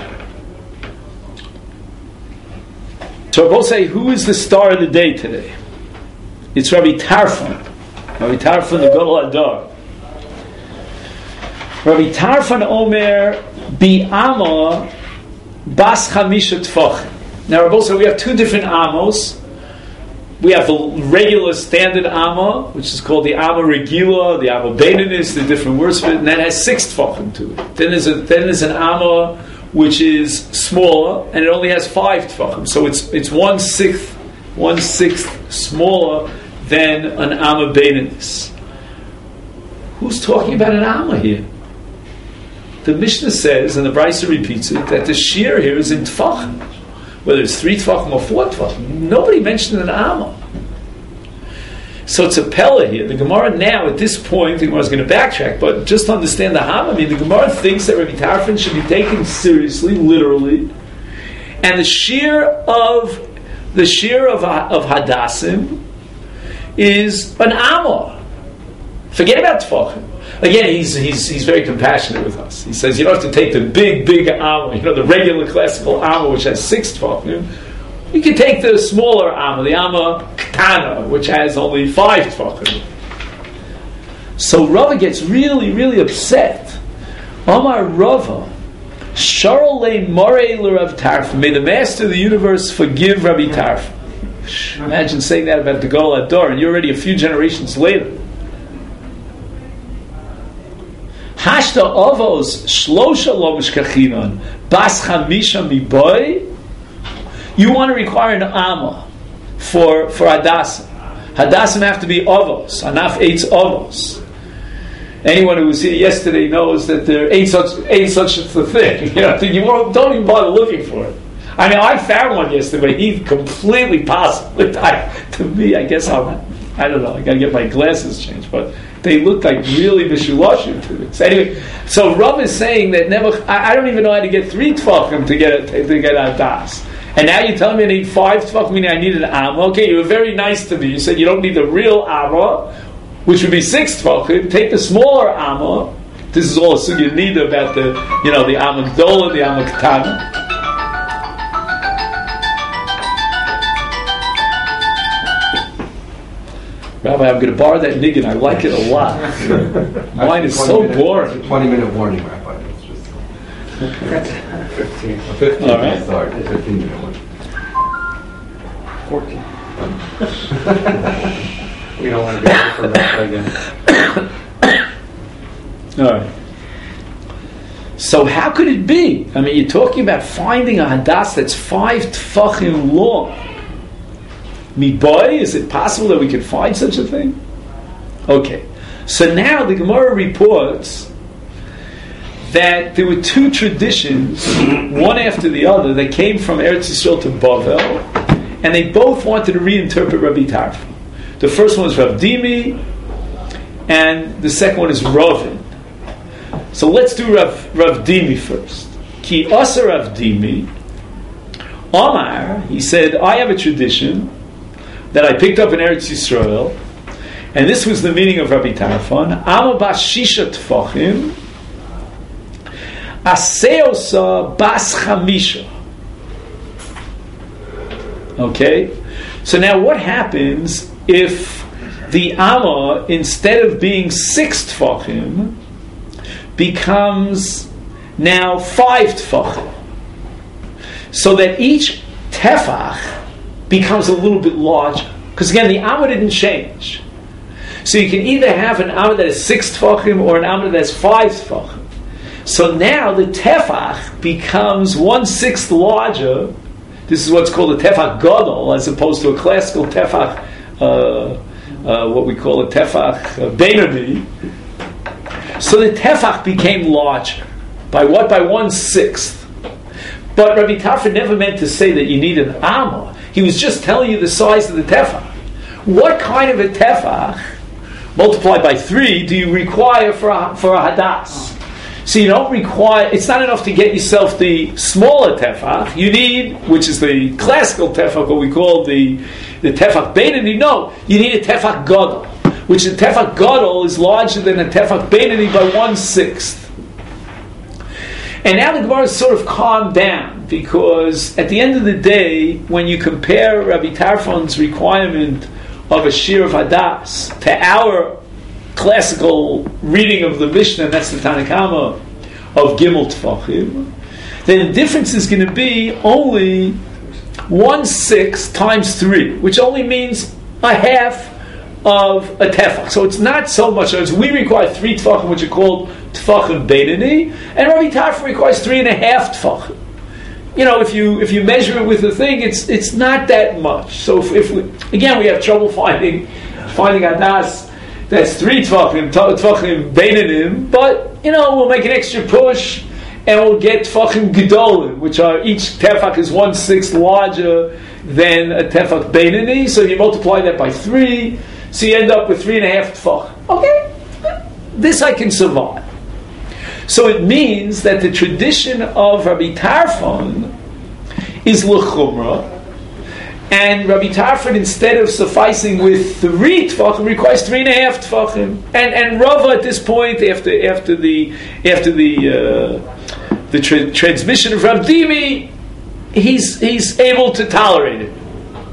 So I will say, who is the star of the day today? It's Rabbi Tarfon. Rabbi Tarfon, the Gadol Adar. Rabbi Tarfon Omer Bi'ama Bas Chamisha Tfachim. Now, Rabbi, so we have two different Amos. We have the regular standard Amma, which is called the Amma Regila, the Amma Beinanis, the different words for it, and that has 6 Tfachim to it. Then there's an Amma which is smaller, and it only has 5 Tfachim. So it's 1/6 smaller than an Amma Beinanis. Who's talking about an Amma here? The Mishnah says, and the Brisa repeats it, that the shear here is in Tfachim. Whether it's 3 Tfachim or 4 Tfachim. Nobody mentioned an Amma. So it's a Pella here. The Gemara now, at this point, the Gemara is going to backtrack, but just to understand the Hama, the Gemara thinks that Rabbi Tarfon should be taken seriously, literally, and the shear of Hadassim is an Amma. Forget about Tfachim. Again, he's very compassionate with us. He says you don't have to take the big Amma, the regular classical Amma, which has 6 Tfachim. You can take the smaller Amma, the Amma Ketana, which has only 5 Tfachim. So Rava gets really, really upset. Amar Rava, Sharolei Morei L'Rav Tarfon. May the Master of the Universe forgive Rabbi Tarfon. Imagine saying that about the Gadol Adar, and you're already a few generations later. Hashta Avos Shlosha Lo Mishkachinon Bas Chamisha Miboy. You want to require an Amma for Hadassim. Hadassim have to be Avos. Anaf 8 Avos. Anyone who was here yesterday knows that there ain't such a thing. You don't even bother looking for it. I mean, I found one yesterday, but he completely possibly to me, I guess I don't know. I got to get my glasses changed, but they looked like really mishulashim to me. So anyway, so Rav is saying that I don't even know how to get 3 tefachim to get a das. And now you're telling me I need 5 tefachim, meaning I need an amma. Okay, you were very nice to me. You said you don't need the real amma. which would be 6 tefachim, take the smaller amma. This is all a sugya nida about the amma gdola, the amma katana. Rabbi, I'm going to borrow that niggin. I like it a lot. Mine is so boring. It's a 20-minute warning, Rabbi. It's just 15. 15 All right. Sorry, 15-minute warning. 14. We don't want to be away from that again. All right. So how could it be? I mean, you're talking about finding a hadas that's 5 tefachim long. Miboy, is it possible that we can find such a thing? Okay. So now the Gemara reports that there were 2 traditions, one after the other, that came from Eretz Yisrael to Bavel, and they both wanted to reinterpret Rabbi Tarfon. The first one is Rav Dimi, and the second one is Ravin. So let's do Rav Dimi first. Ki asa Rav Dimi, Omar, he said, I have a tradition that I picked up in Eretz Yisrael, and this was the meaning of Rabbi Tarfon. Amma bas shisha tefachim, aseosa bas chamisha. Okay? So now what happens if the Amma, instead of being 6 tefachim, becomes now 5 tefachim? So that each tefach becomes a little bit larger. Because again, the Amma didn't change. So you can either have an Amma that is 6 tefachim or an Amma that is 5 tefachim. So now the tefach becomes 1/6 larger. This is what's called a tefach gadol, as opposed to a classical tefach, what we call a tefach beinoni. So the tefach became larger. By what? By 1/6. But Rabbi Tarfon never meant to say that you need an Amma. He was just telling you the size of the tefach. What kind of a tefach, multiplied by 3, do you require for a hadas? So you don't require, it's not enough to get yourself the smaller tefach. You need, which is the classical tefach, what we call the tefach beinoni. No, you need a tefach gadol, which the tefach gadol is larger than a tefach beinoni by 1/6. And now the Gemara is sort of calmed down, because at the end of the day, when you compare Rabbi Tarfon's requirement of a shir of hadas to our classical reading of the Mishnah, and that's the Tanakama of Gimel Tefachim, then the difference is going to be only 1/6 times 3, which only means a half of a tefach. So it's not so much as we require 3 tefachim, which are called tefachim beinoni, and Rabbi Tarfon requires 3.5 tefachim. You know, if you measure it with the thing, it's not that much. So if we, again, we have trouble finding hadas that's 3 tefachim beinonim, but we'll make an extra push and we'll get tefachim gedolim, which are each tefach is 1/6 larger than a tefach beinoni. So you multiply that by 3, so you end up with 3.5 tefachim. Okay, this I can survive. So it means that the tradition of Rabbi Tarfon is l'chumra, and Rabbi Tarfon, instead of sufficing with 3 tefachim, requires 3.5 tefachim. And Rava at this point, after the transmission of Rav Dimi, he's able to tolerate it.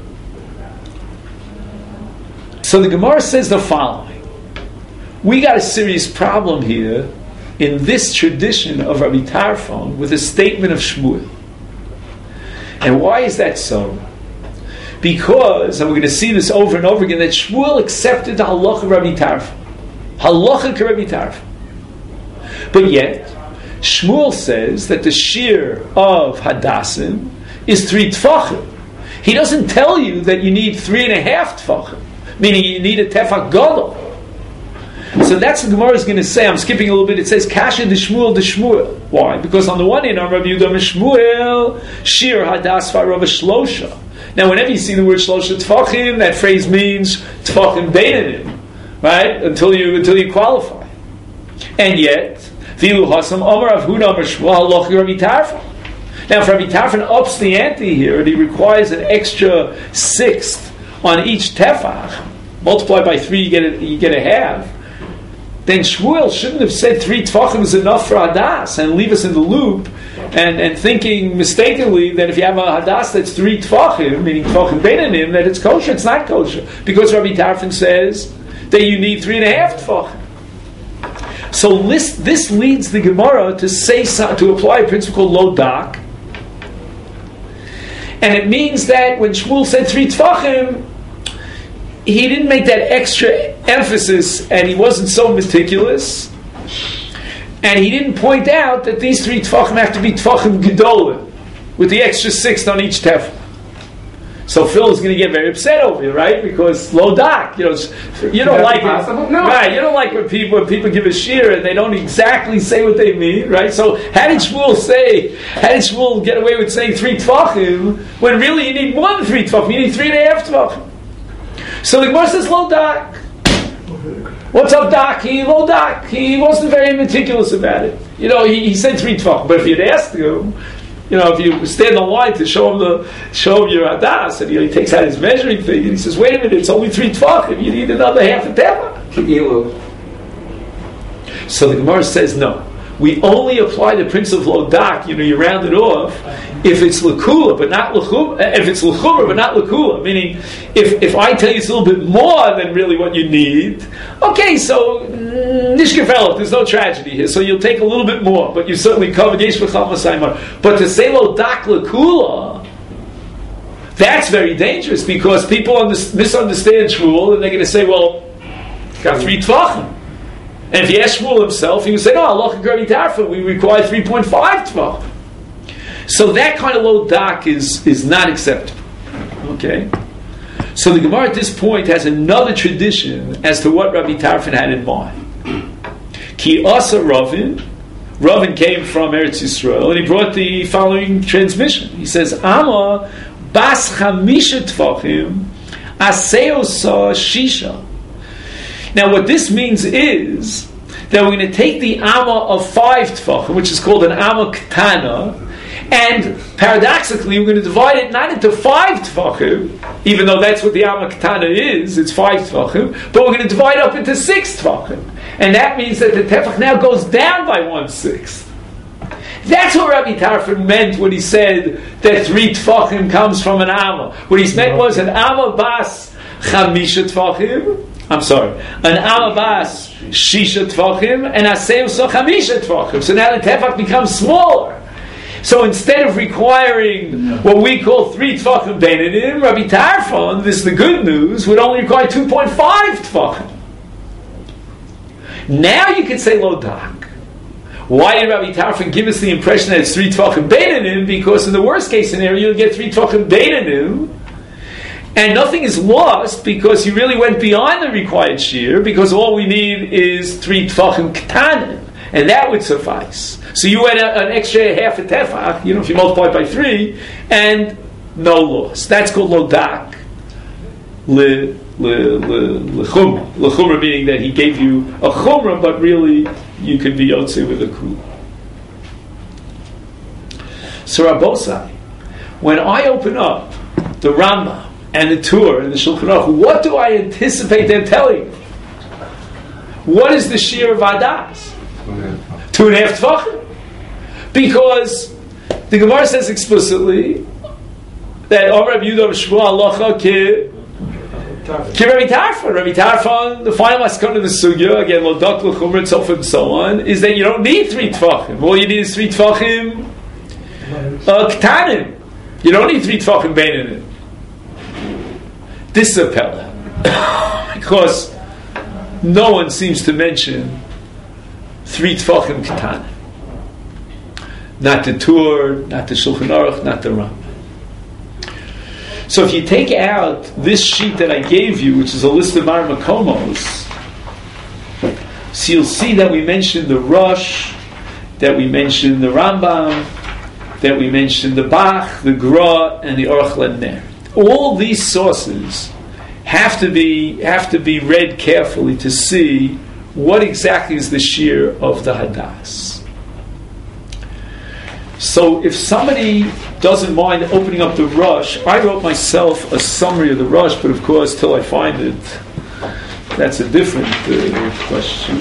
So the Gemara says the following: we got a serious problem here in this tradition of Rabbi Tarfon with a statement of Shmuel. And why is that so? Because, and we're going to see this over and over again, that Shmuel accepted the halacha of Rabbi Tarfon. Halacha ka Rabbi Tarfon. But yet, Shmuel says that the shir of Hadassim is 3 tefachim. He doesn't tell you that you need 3.5 tefachim, meaning you need a tefach gadol. So that's what the Gemara is going to say. I'm skipping a little bit. It says Kasha de Shmuel. Why? Because on the one hand, on Rabbi Yehuda Shmuel, shir hadas v'arava shlosha. Now, whenever you see the word shlosha tefachim, that phrase means tefachim beinonim, right? Until you qualify. And yet, v'ilu hasam amar Rav Huda amar Shmuel halacha Rabbi Tarfon. Now, if Rabbi Tarfon ups the ante here, and he requires an extra 1/6 on each tefach, multiply by 3, you get a half. Then Shmuel shouldn't have said 3 Tvachim is enough for Hadas and leave us in the loop and thinking mistakenly that if you have a Hadas that's 3 Tvachim, meaning Tvachim Beinanim, that it's kosher. It's not kosher. Because Rabbi Tarfon says that you need 3.5 Tvachim. So this leads the Gemara to apply a principle called Lodak. And it means that when Shmuel said 3 Tvachim, he didn't make that extra emphasis, and he wasn't so meticulous, and he didn't point out that these 3 Tvachim have to be Tvachim Gedolim, with the extra 6 on each Tefah. So Phil is going to get very upset over you, right? Because Lodak, you don't like it, no. right? You don't like when people give a shir and they don't exactly say what they mean, right? So how did Shmuel get away with saying 3 Tvachim when really you need more than 3 Tvachim? You need 3.5 Tvachim. So the Gemara says, Lodak. What's up, Doc? Lodak. He wasn't very meticulous about it. He said 3 Tvachim, but if you'd asked him, if you stand on line to show him your Hadas, and he takes out his measuring thing, and he says, wait a minute, it's only 3 Tvachim, you need another half a Tefah. So the Gemara says, no. We only apply the principle of Lodak, you round it off, if it's L'kula, but not L'chumra, if it's L'chumra, but not L'kula, meaning, if I tell you it's a little bit more than really what you need, okay, so, Nishkefelach, there's no tragedy here, so you'll take a little bit more, but you certainly covered Yesh B'chal Masaymar. But to say Lodak L'kula, that's very dangerous, because people misunderstand Shmuel, and they're going to say, well, it's got 3 Tvachim. And if you ask Shmuel himself, he would say, no, Allah Rabbi Tarfon, we require 3.5 Tvachim. So that kind of Lodak is not acceptable. Okay? So the Gemara at this point has another tradition as to what Rabbi Tarfon had in mind. Ki Asa Ravin came from Eretz Yisrael, and he brought the following transmission. He says, Ama Bas Chamisha Tvachim Aseosa Shisha. Now what this means is that we're going to take the Amma of 5 Tvachim, which is called an Amma Ketana, and paradoxically we're going to divide it not into 5 Tvachim, even though that's what the Amma Ketana is, it's 5 Tvachim, but we're going to divide up into 6 Tvachim. And that means that the Tefach now goes down by 1/6. That's what Rabbi Tarfon meant when he said that 3 Tvachim comes from an Amma. What he meant was an Amma Bas Chamisha Tvachim, an Amma Bas Shisha Tvachim, and Aseu So Chamisha Tvachim. So now the Tefach becomes smaller. So instead of requiring what we call 3 Tvachim Beinanim, Rabbi Tarfon, this is the good news, would only require 2.5 Tvachim. Now you can say Lodak. Why did Rabbi Tarfon give us the impression that it's 3 Tvachim Beinanim? Because in the worst case scenario, you'll get 3 Tvachim Beinanim, and nothing is lost because you really went beyond the required shear, because all we need is 3 Tvachim Ketanim, and that would suffice. So you had an extra half a Tefach, if you multiply by 3, and no loss. That's called Lodak L'chumra. L'chumra meaning that he gave you a chumra, but really you could be yotze with a kula. So Rabbosai, when I open up the Rambam and the Tur and the Shulchan Aruch, what do I anticipate them telling me? What is the shear of Hadas? 2.5 Tvachim. Because the Gemara says explicitly that Rabbi Yehuda Shmuel Halacha ki Rabbi Tarfon. Rabbi Tarfon, the final maskon of the sugya, again, Lodak L'chumra, so forth and so on, is that you don't need 3 Tvachim. All you need is 3 Tvachim Ketanim. You don't need 3 Tvachim Beinanim. This is a pella. Because no one seems to mention 3 Tvachim Ketanim. Not the Tur, not the Shulchan Aruch, not the Rambam. So if you take out this sheet that I gave you, which is a list of Mar Makomos, so you'll see that we mentioned the Rosh, that we mentioned the Rambam, that we mentioned the Bach, the Gra, and the Aruch LaNer. All these sources have to be read carefully to see what exactly is the shear of the Hadas. So if somebody doesn't mind opening up the Rosh, I wrote myself a summary of the Rosh, but of course, till I find it, That's a different question.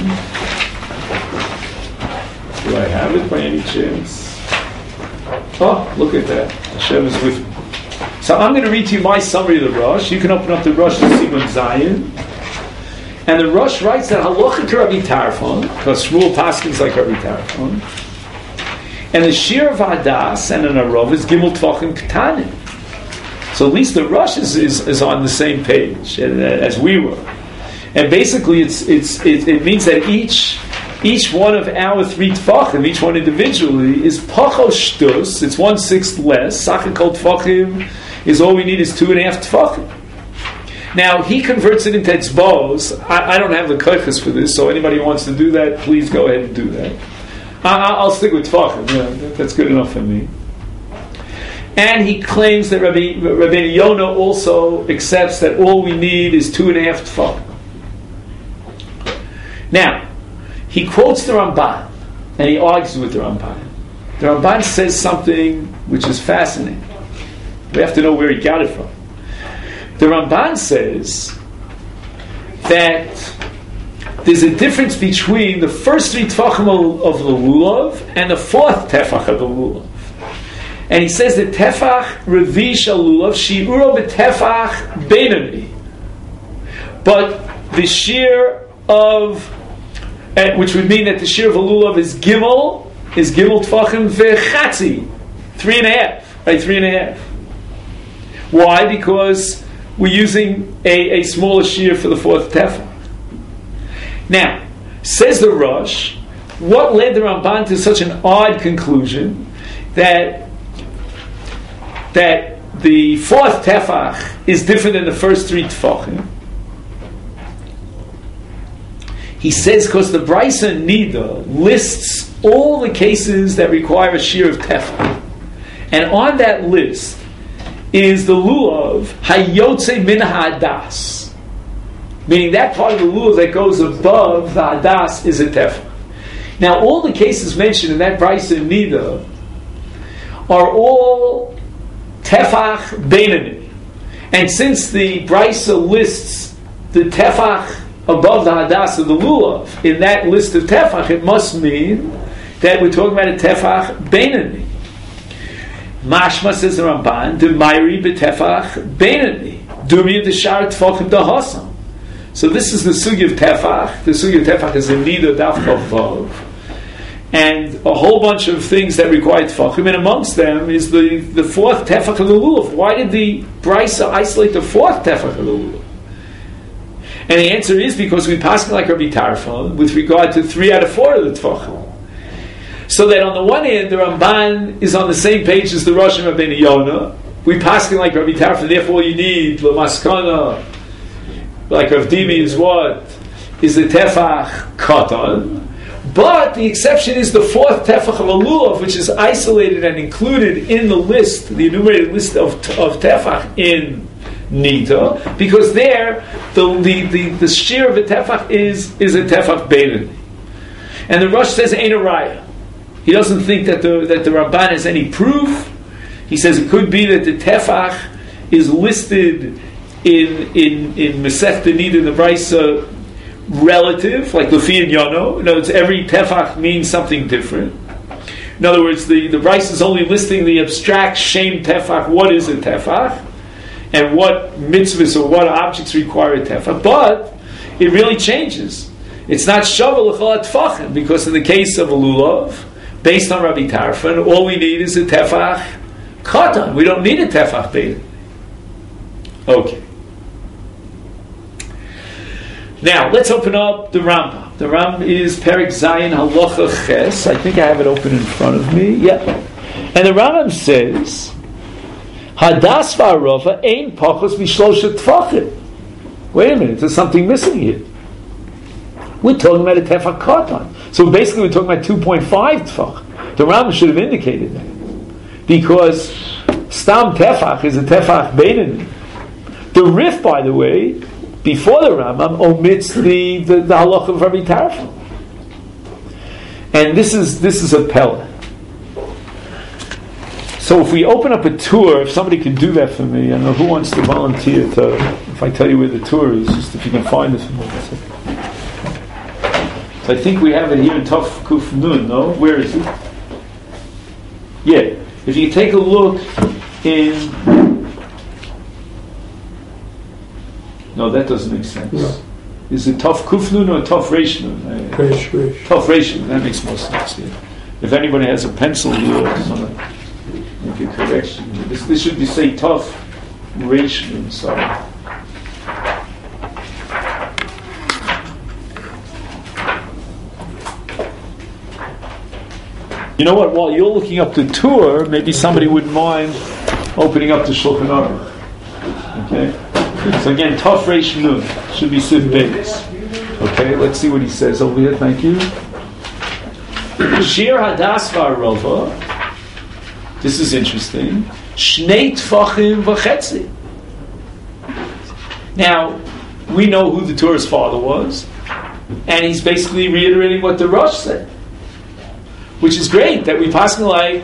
Do I have it by any chance? Oh, look at that. Hashem is with me. So I'm going to read to you my summary of the Rosh. You can open up the Rosh to Siman Zayin. And the Rosh writes that halacha to Rabbi Tarfon, because Shmuel Paskins like Rabbi Tarfon. And the Shir of Hadas and an Arov is Gimel Tvachim Ketanim. So at least the Rosh is on the same page as we were. And basically it means that each one of our 3 Tvachim, each one individually, is Pacho Shtus, it's 1/6 less. Sachakol Tvachim is all we need is 2.5 Tvachim. Now, he converts it into Etzbos. I don't have the koiches for this, so anybody who wants to do that, please go ahead and do that. I'll stick with Tvachim. Yeah, that's good enough for me. And he claims that Rabbi Yonah also accepts that all we need is 2.5 Tvachim. Now, he quotes the Ramban, and he argues with the Ramban. The Ramban says something which is fascinating. We have to know where he got it from. The Ramban says that there's a difference between the first 3 Tvachim of the Lulav and the 4th Tefach of the Lulav. And he says that Tefach Revi Shal Lulav Shi'uro B'Tefach Beinoni. But the shear of, which would mean that the shear of a Lulav is Gimel Tvachim V'Chatzi, 3.5, right, 3.5. Why? Because we're using a smaller shear for the 4th Tefach. Now, says the Rosh, what led the Ramban to such an odd conclusion that the 4th Tefach is different than the first 3 Tefachim? He says because the Brisa Nida lists all the cases that require a shear of Tefach. And on that list is the Lulav Hayotze Min Hadas. Meaning that part of the Lulav that goes above the Hadas is a Tefach. Now all the cases mentioned in that Brisa Nida are all Tefach Beinoni. And since the Brisa lists the Tefach above the Hadas of the Lulav in that list of Tefach, it must mean that we're talking about a Tefach Beinoni. Mashma, says the Ramban, de Mayri b'Tefach Beinoni, Dumi d'Shar Tfachim d'Hasam. So this is the sugi of Tefach. The sugi of Tefach is a Nida Dafka Vav, and a whole bunch of things that require Tfachim, and amongst them is the 4th Tefach of the Lulav. Why did the Brisa isolate the 4th Tefach of the Lulav? And the answer is because we pass like Rabbi Tarfon with regard to 3 out of 4 of the Tfachim. So that on the one hand, the Ramban is on the same page as the Rosh and Rabbeinu Yonah. We pass like Rabbi Tarfon, therefore you need Lamaskana, like Rav Dimi is what? Is the Tefach Katan. But the exception is the 4th Tefach of a Lulav, which is isolated and included in the list, the enumerated list of Tefach in Nida, because there the shear of a Tefach is a Tefach Beinoni. And the Rosh says Ein a Raya. He doesn't think that the Ramban has any proof. He says it could be that the Tefach is listed in Masech Nida in the Brisa relative, like Lefi and Yono. In other words, every Tefach means something different. In other words, the Brisa is only listing the abstract Shem Tefach, what is a Tefach, and what mitzvahs or what objects require a Tefach. But it really changes. It's not Shavuot L'chol Tefachim, because in the case of a Lulav, based on Rabbi Tarfon, all we need is a Tefach Katan. We don't need a Tefach Beinoni. Okay. Now, let's open up the Rambam. The Rambam is Perek Zayin Halacha Ches. I think I have it open in front of me. Yeah. And the Rambam says, Hadas v'arova ein pachos mishloshet tfachim. Wait a minute, there's something missing here. We're talking about a Tefach Katan. So basically we're talking about 2.5 Tefach. The Rambam should have indicated that. Because Stam Tefach is a Tefach Beinoni. The Rif, by the way, before the Rambam, omits the halacha of Rabbi Tarfon. And this is a Pella. So if we open up a tour, if somebody can do that for me, I don't know who wants to volunteer to, if I tell you where the tour is, just if you can find it for me. So I think we have it here in Tov Kuf Nun, no? Where is it? Yeah. If you take a look in... No, that doesn't make sense. No. Is it Tov Kuf Nun or Tov Reish Nun? Tov Reish Nun, that makes more sense, yeah. If anybody has a pencil here, make a correction. This should be say Tov Reish Nun, sorry. You know what? While you're looking up the tour, maybe somebody wouldn't mind opening up the Shulchan Aruch. Okay? So again, Tov Reish Nun should be Siv Beis. Okay, let's see what he says over here. Thank you. Shir Hadas V'Arova. This is interesting. Shnei Tfachim V'Chetzi. Now, we know who the Torah's father was, and he's basically reiterating what the Rosh said. Which is great, that we pass like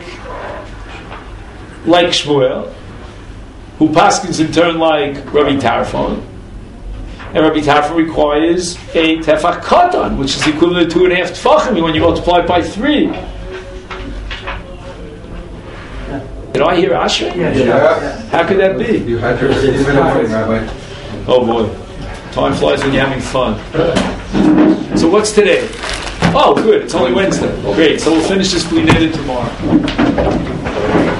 Shmuel, who paskins in turn like Rabbi Tarfon, and Rabbi Tarfon requires a tefach katan, which is equivalent to 2.5 tefachim when you multiply it by 3. Did I hear Asher? Yeah. How could that be? You had your Rabbi. Oh boy, time flies when you're having fun. So what's today? Oh, good. It's only Wednesday. Great. So we'll finish this Bli Neder tomorrow.